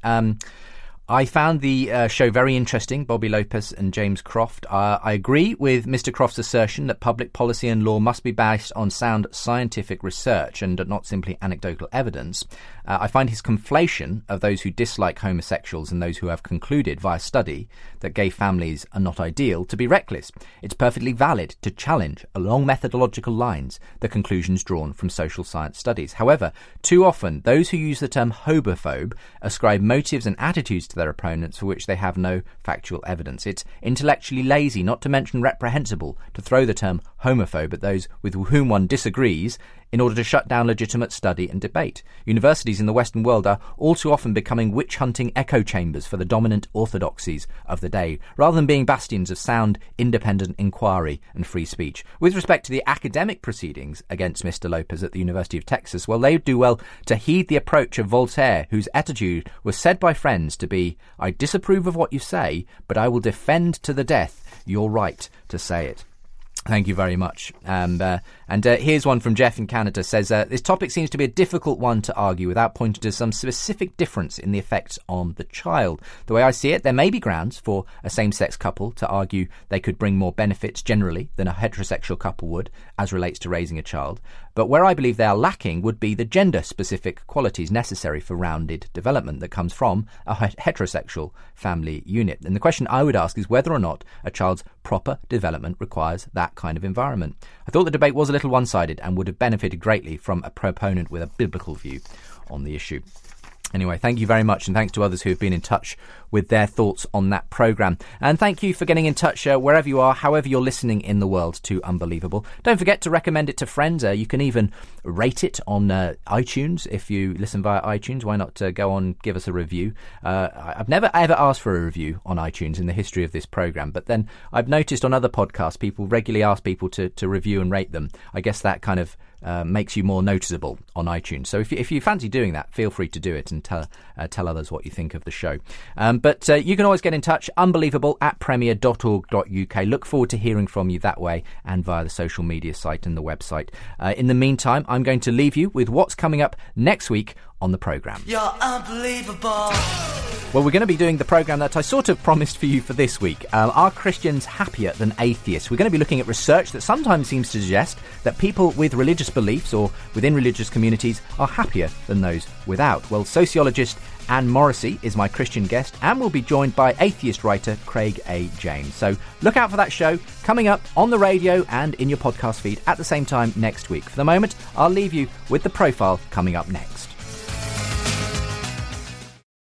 I found the show very interesting, Bobby Lopez and James Croft. I agree with Mr. Croft's assertion that public policy and law must be based on sound scientific research and not simply anecdotal evidence. I find his conflation of those who dislike homosexuals and those who have concluded via study that gay families are not ideal to be reckless. It's perfectly valid to challenge along methodological lines the conclusions drawn from social science studies. However, too often those who use the term homophobe ascribe motives and attitudes to their opponents for which they have no factual evidence. It's intellectually lazy, not to mention reprehensible, to throw the term homophobe at those with whom one disagrees in order to shut down legitimate study and debate. Universities in the Western world are all too often becoming witch-hunting echo chambers for the dominant orthodoxies of the day, rather than being bastions of sound, independent inquiry and free speech. With respect to the academic proceedings against Mr. Lopez at the University of Texas, well, they do well to heed the approach of Voltaire, whose attitude was said by friends to be, I disapprove of what you say, but I will defend to the death your right to say it. Thank you very much. And here's one from Jeff in Canada. Says, this topic seems to be a difficult one to argue without pointing to some specific difference in the effects on the child. The way I see it, there may be grounds for a same-sex couple to argue they could bring more benefits generally than a heterosexual couple would as relates to raising a child. But where I believe they are lacking would be the gender-specific qualities necessary for rounded development that comes from a heterosexual family unit. And the question I would ask is whether or not a child's proper development requires that kind of environment. I thought the debate was a little one-sided and would have benefited greatly from a proponent with a biblical view on the issue. Anyway, thank you very much, and thanks to others who have been in touch with their thoughts on that programme. And thank you for getting in touch wherever you are, however you're listening in the world to Unbelievable. Don't forget to recommend it to friends. You can even rate it on iTunes. If you listen via iTunes, why not go on, give us a review? I've never ever asked for a review on iTunes in the history of this programme, but then I've noticed on other podcasts, people regularly ask people to review and rate them. I guess that kind of makes you more noticeable on iTunes. So if you fancy doing that, feel free to do it and tell others what you think of the show. But you can always get in touch, unbelievable@premier.org.uk. Look forward to hearing from you that way and via the social media site and the website. In the meantime, I'm going to leave you with what's coming up next week on the programme. You're unbelievable. Well, we're going to be doing the programme that I sort of promised for you for this week. Are Christians happier than atheists? We're going to be looking at research that sometimes seems to suggest that people with religious beliefs or within religious communities are happier than those without. Well, sociologist Anne Morrissey is my Christian guest and will be joined by atheist writer Craig A. James. So look out for that show coming up on the radio and in your podcast feed at the same time next week. For the moment, I'll leave you with the profile coming up next.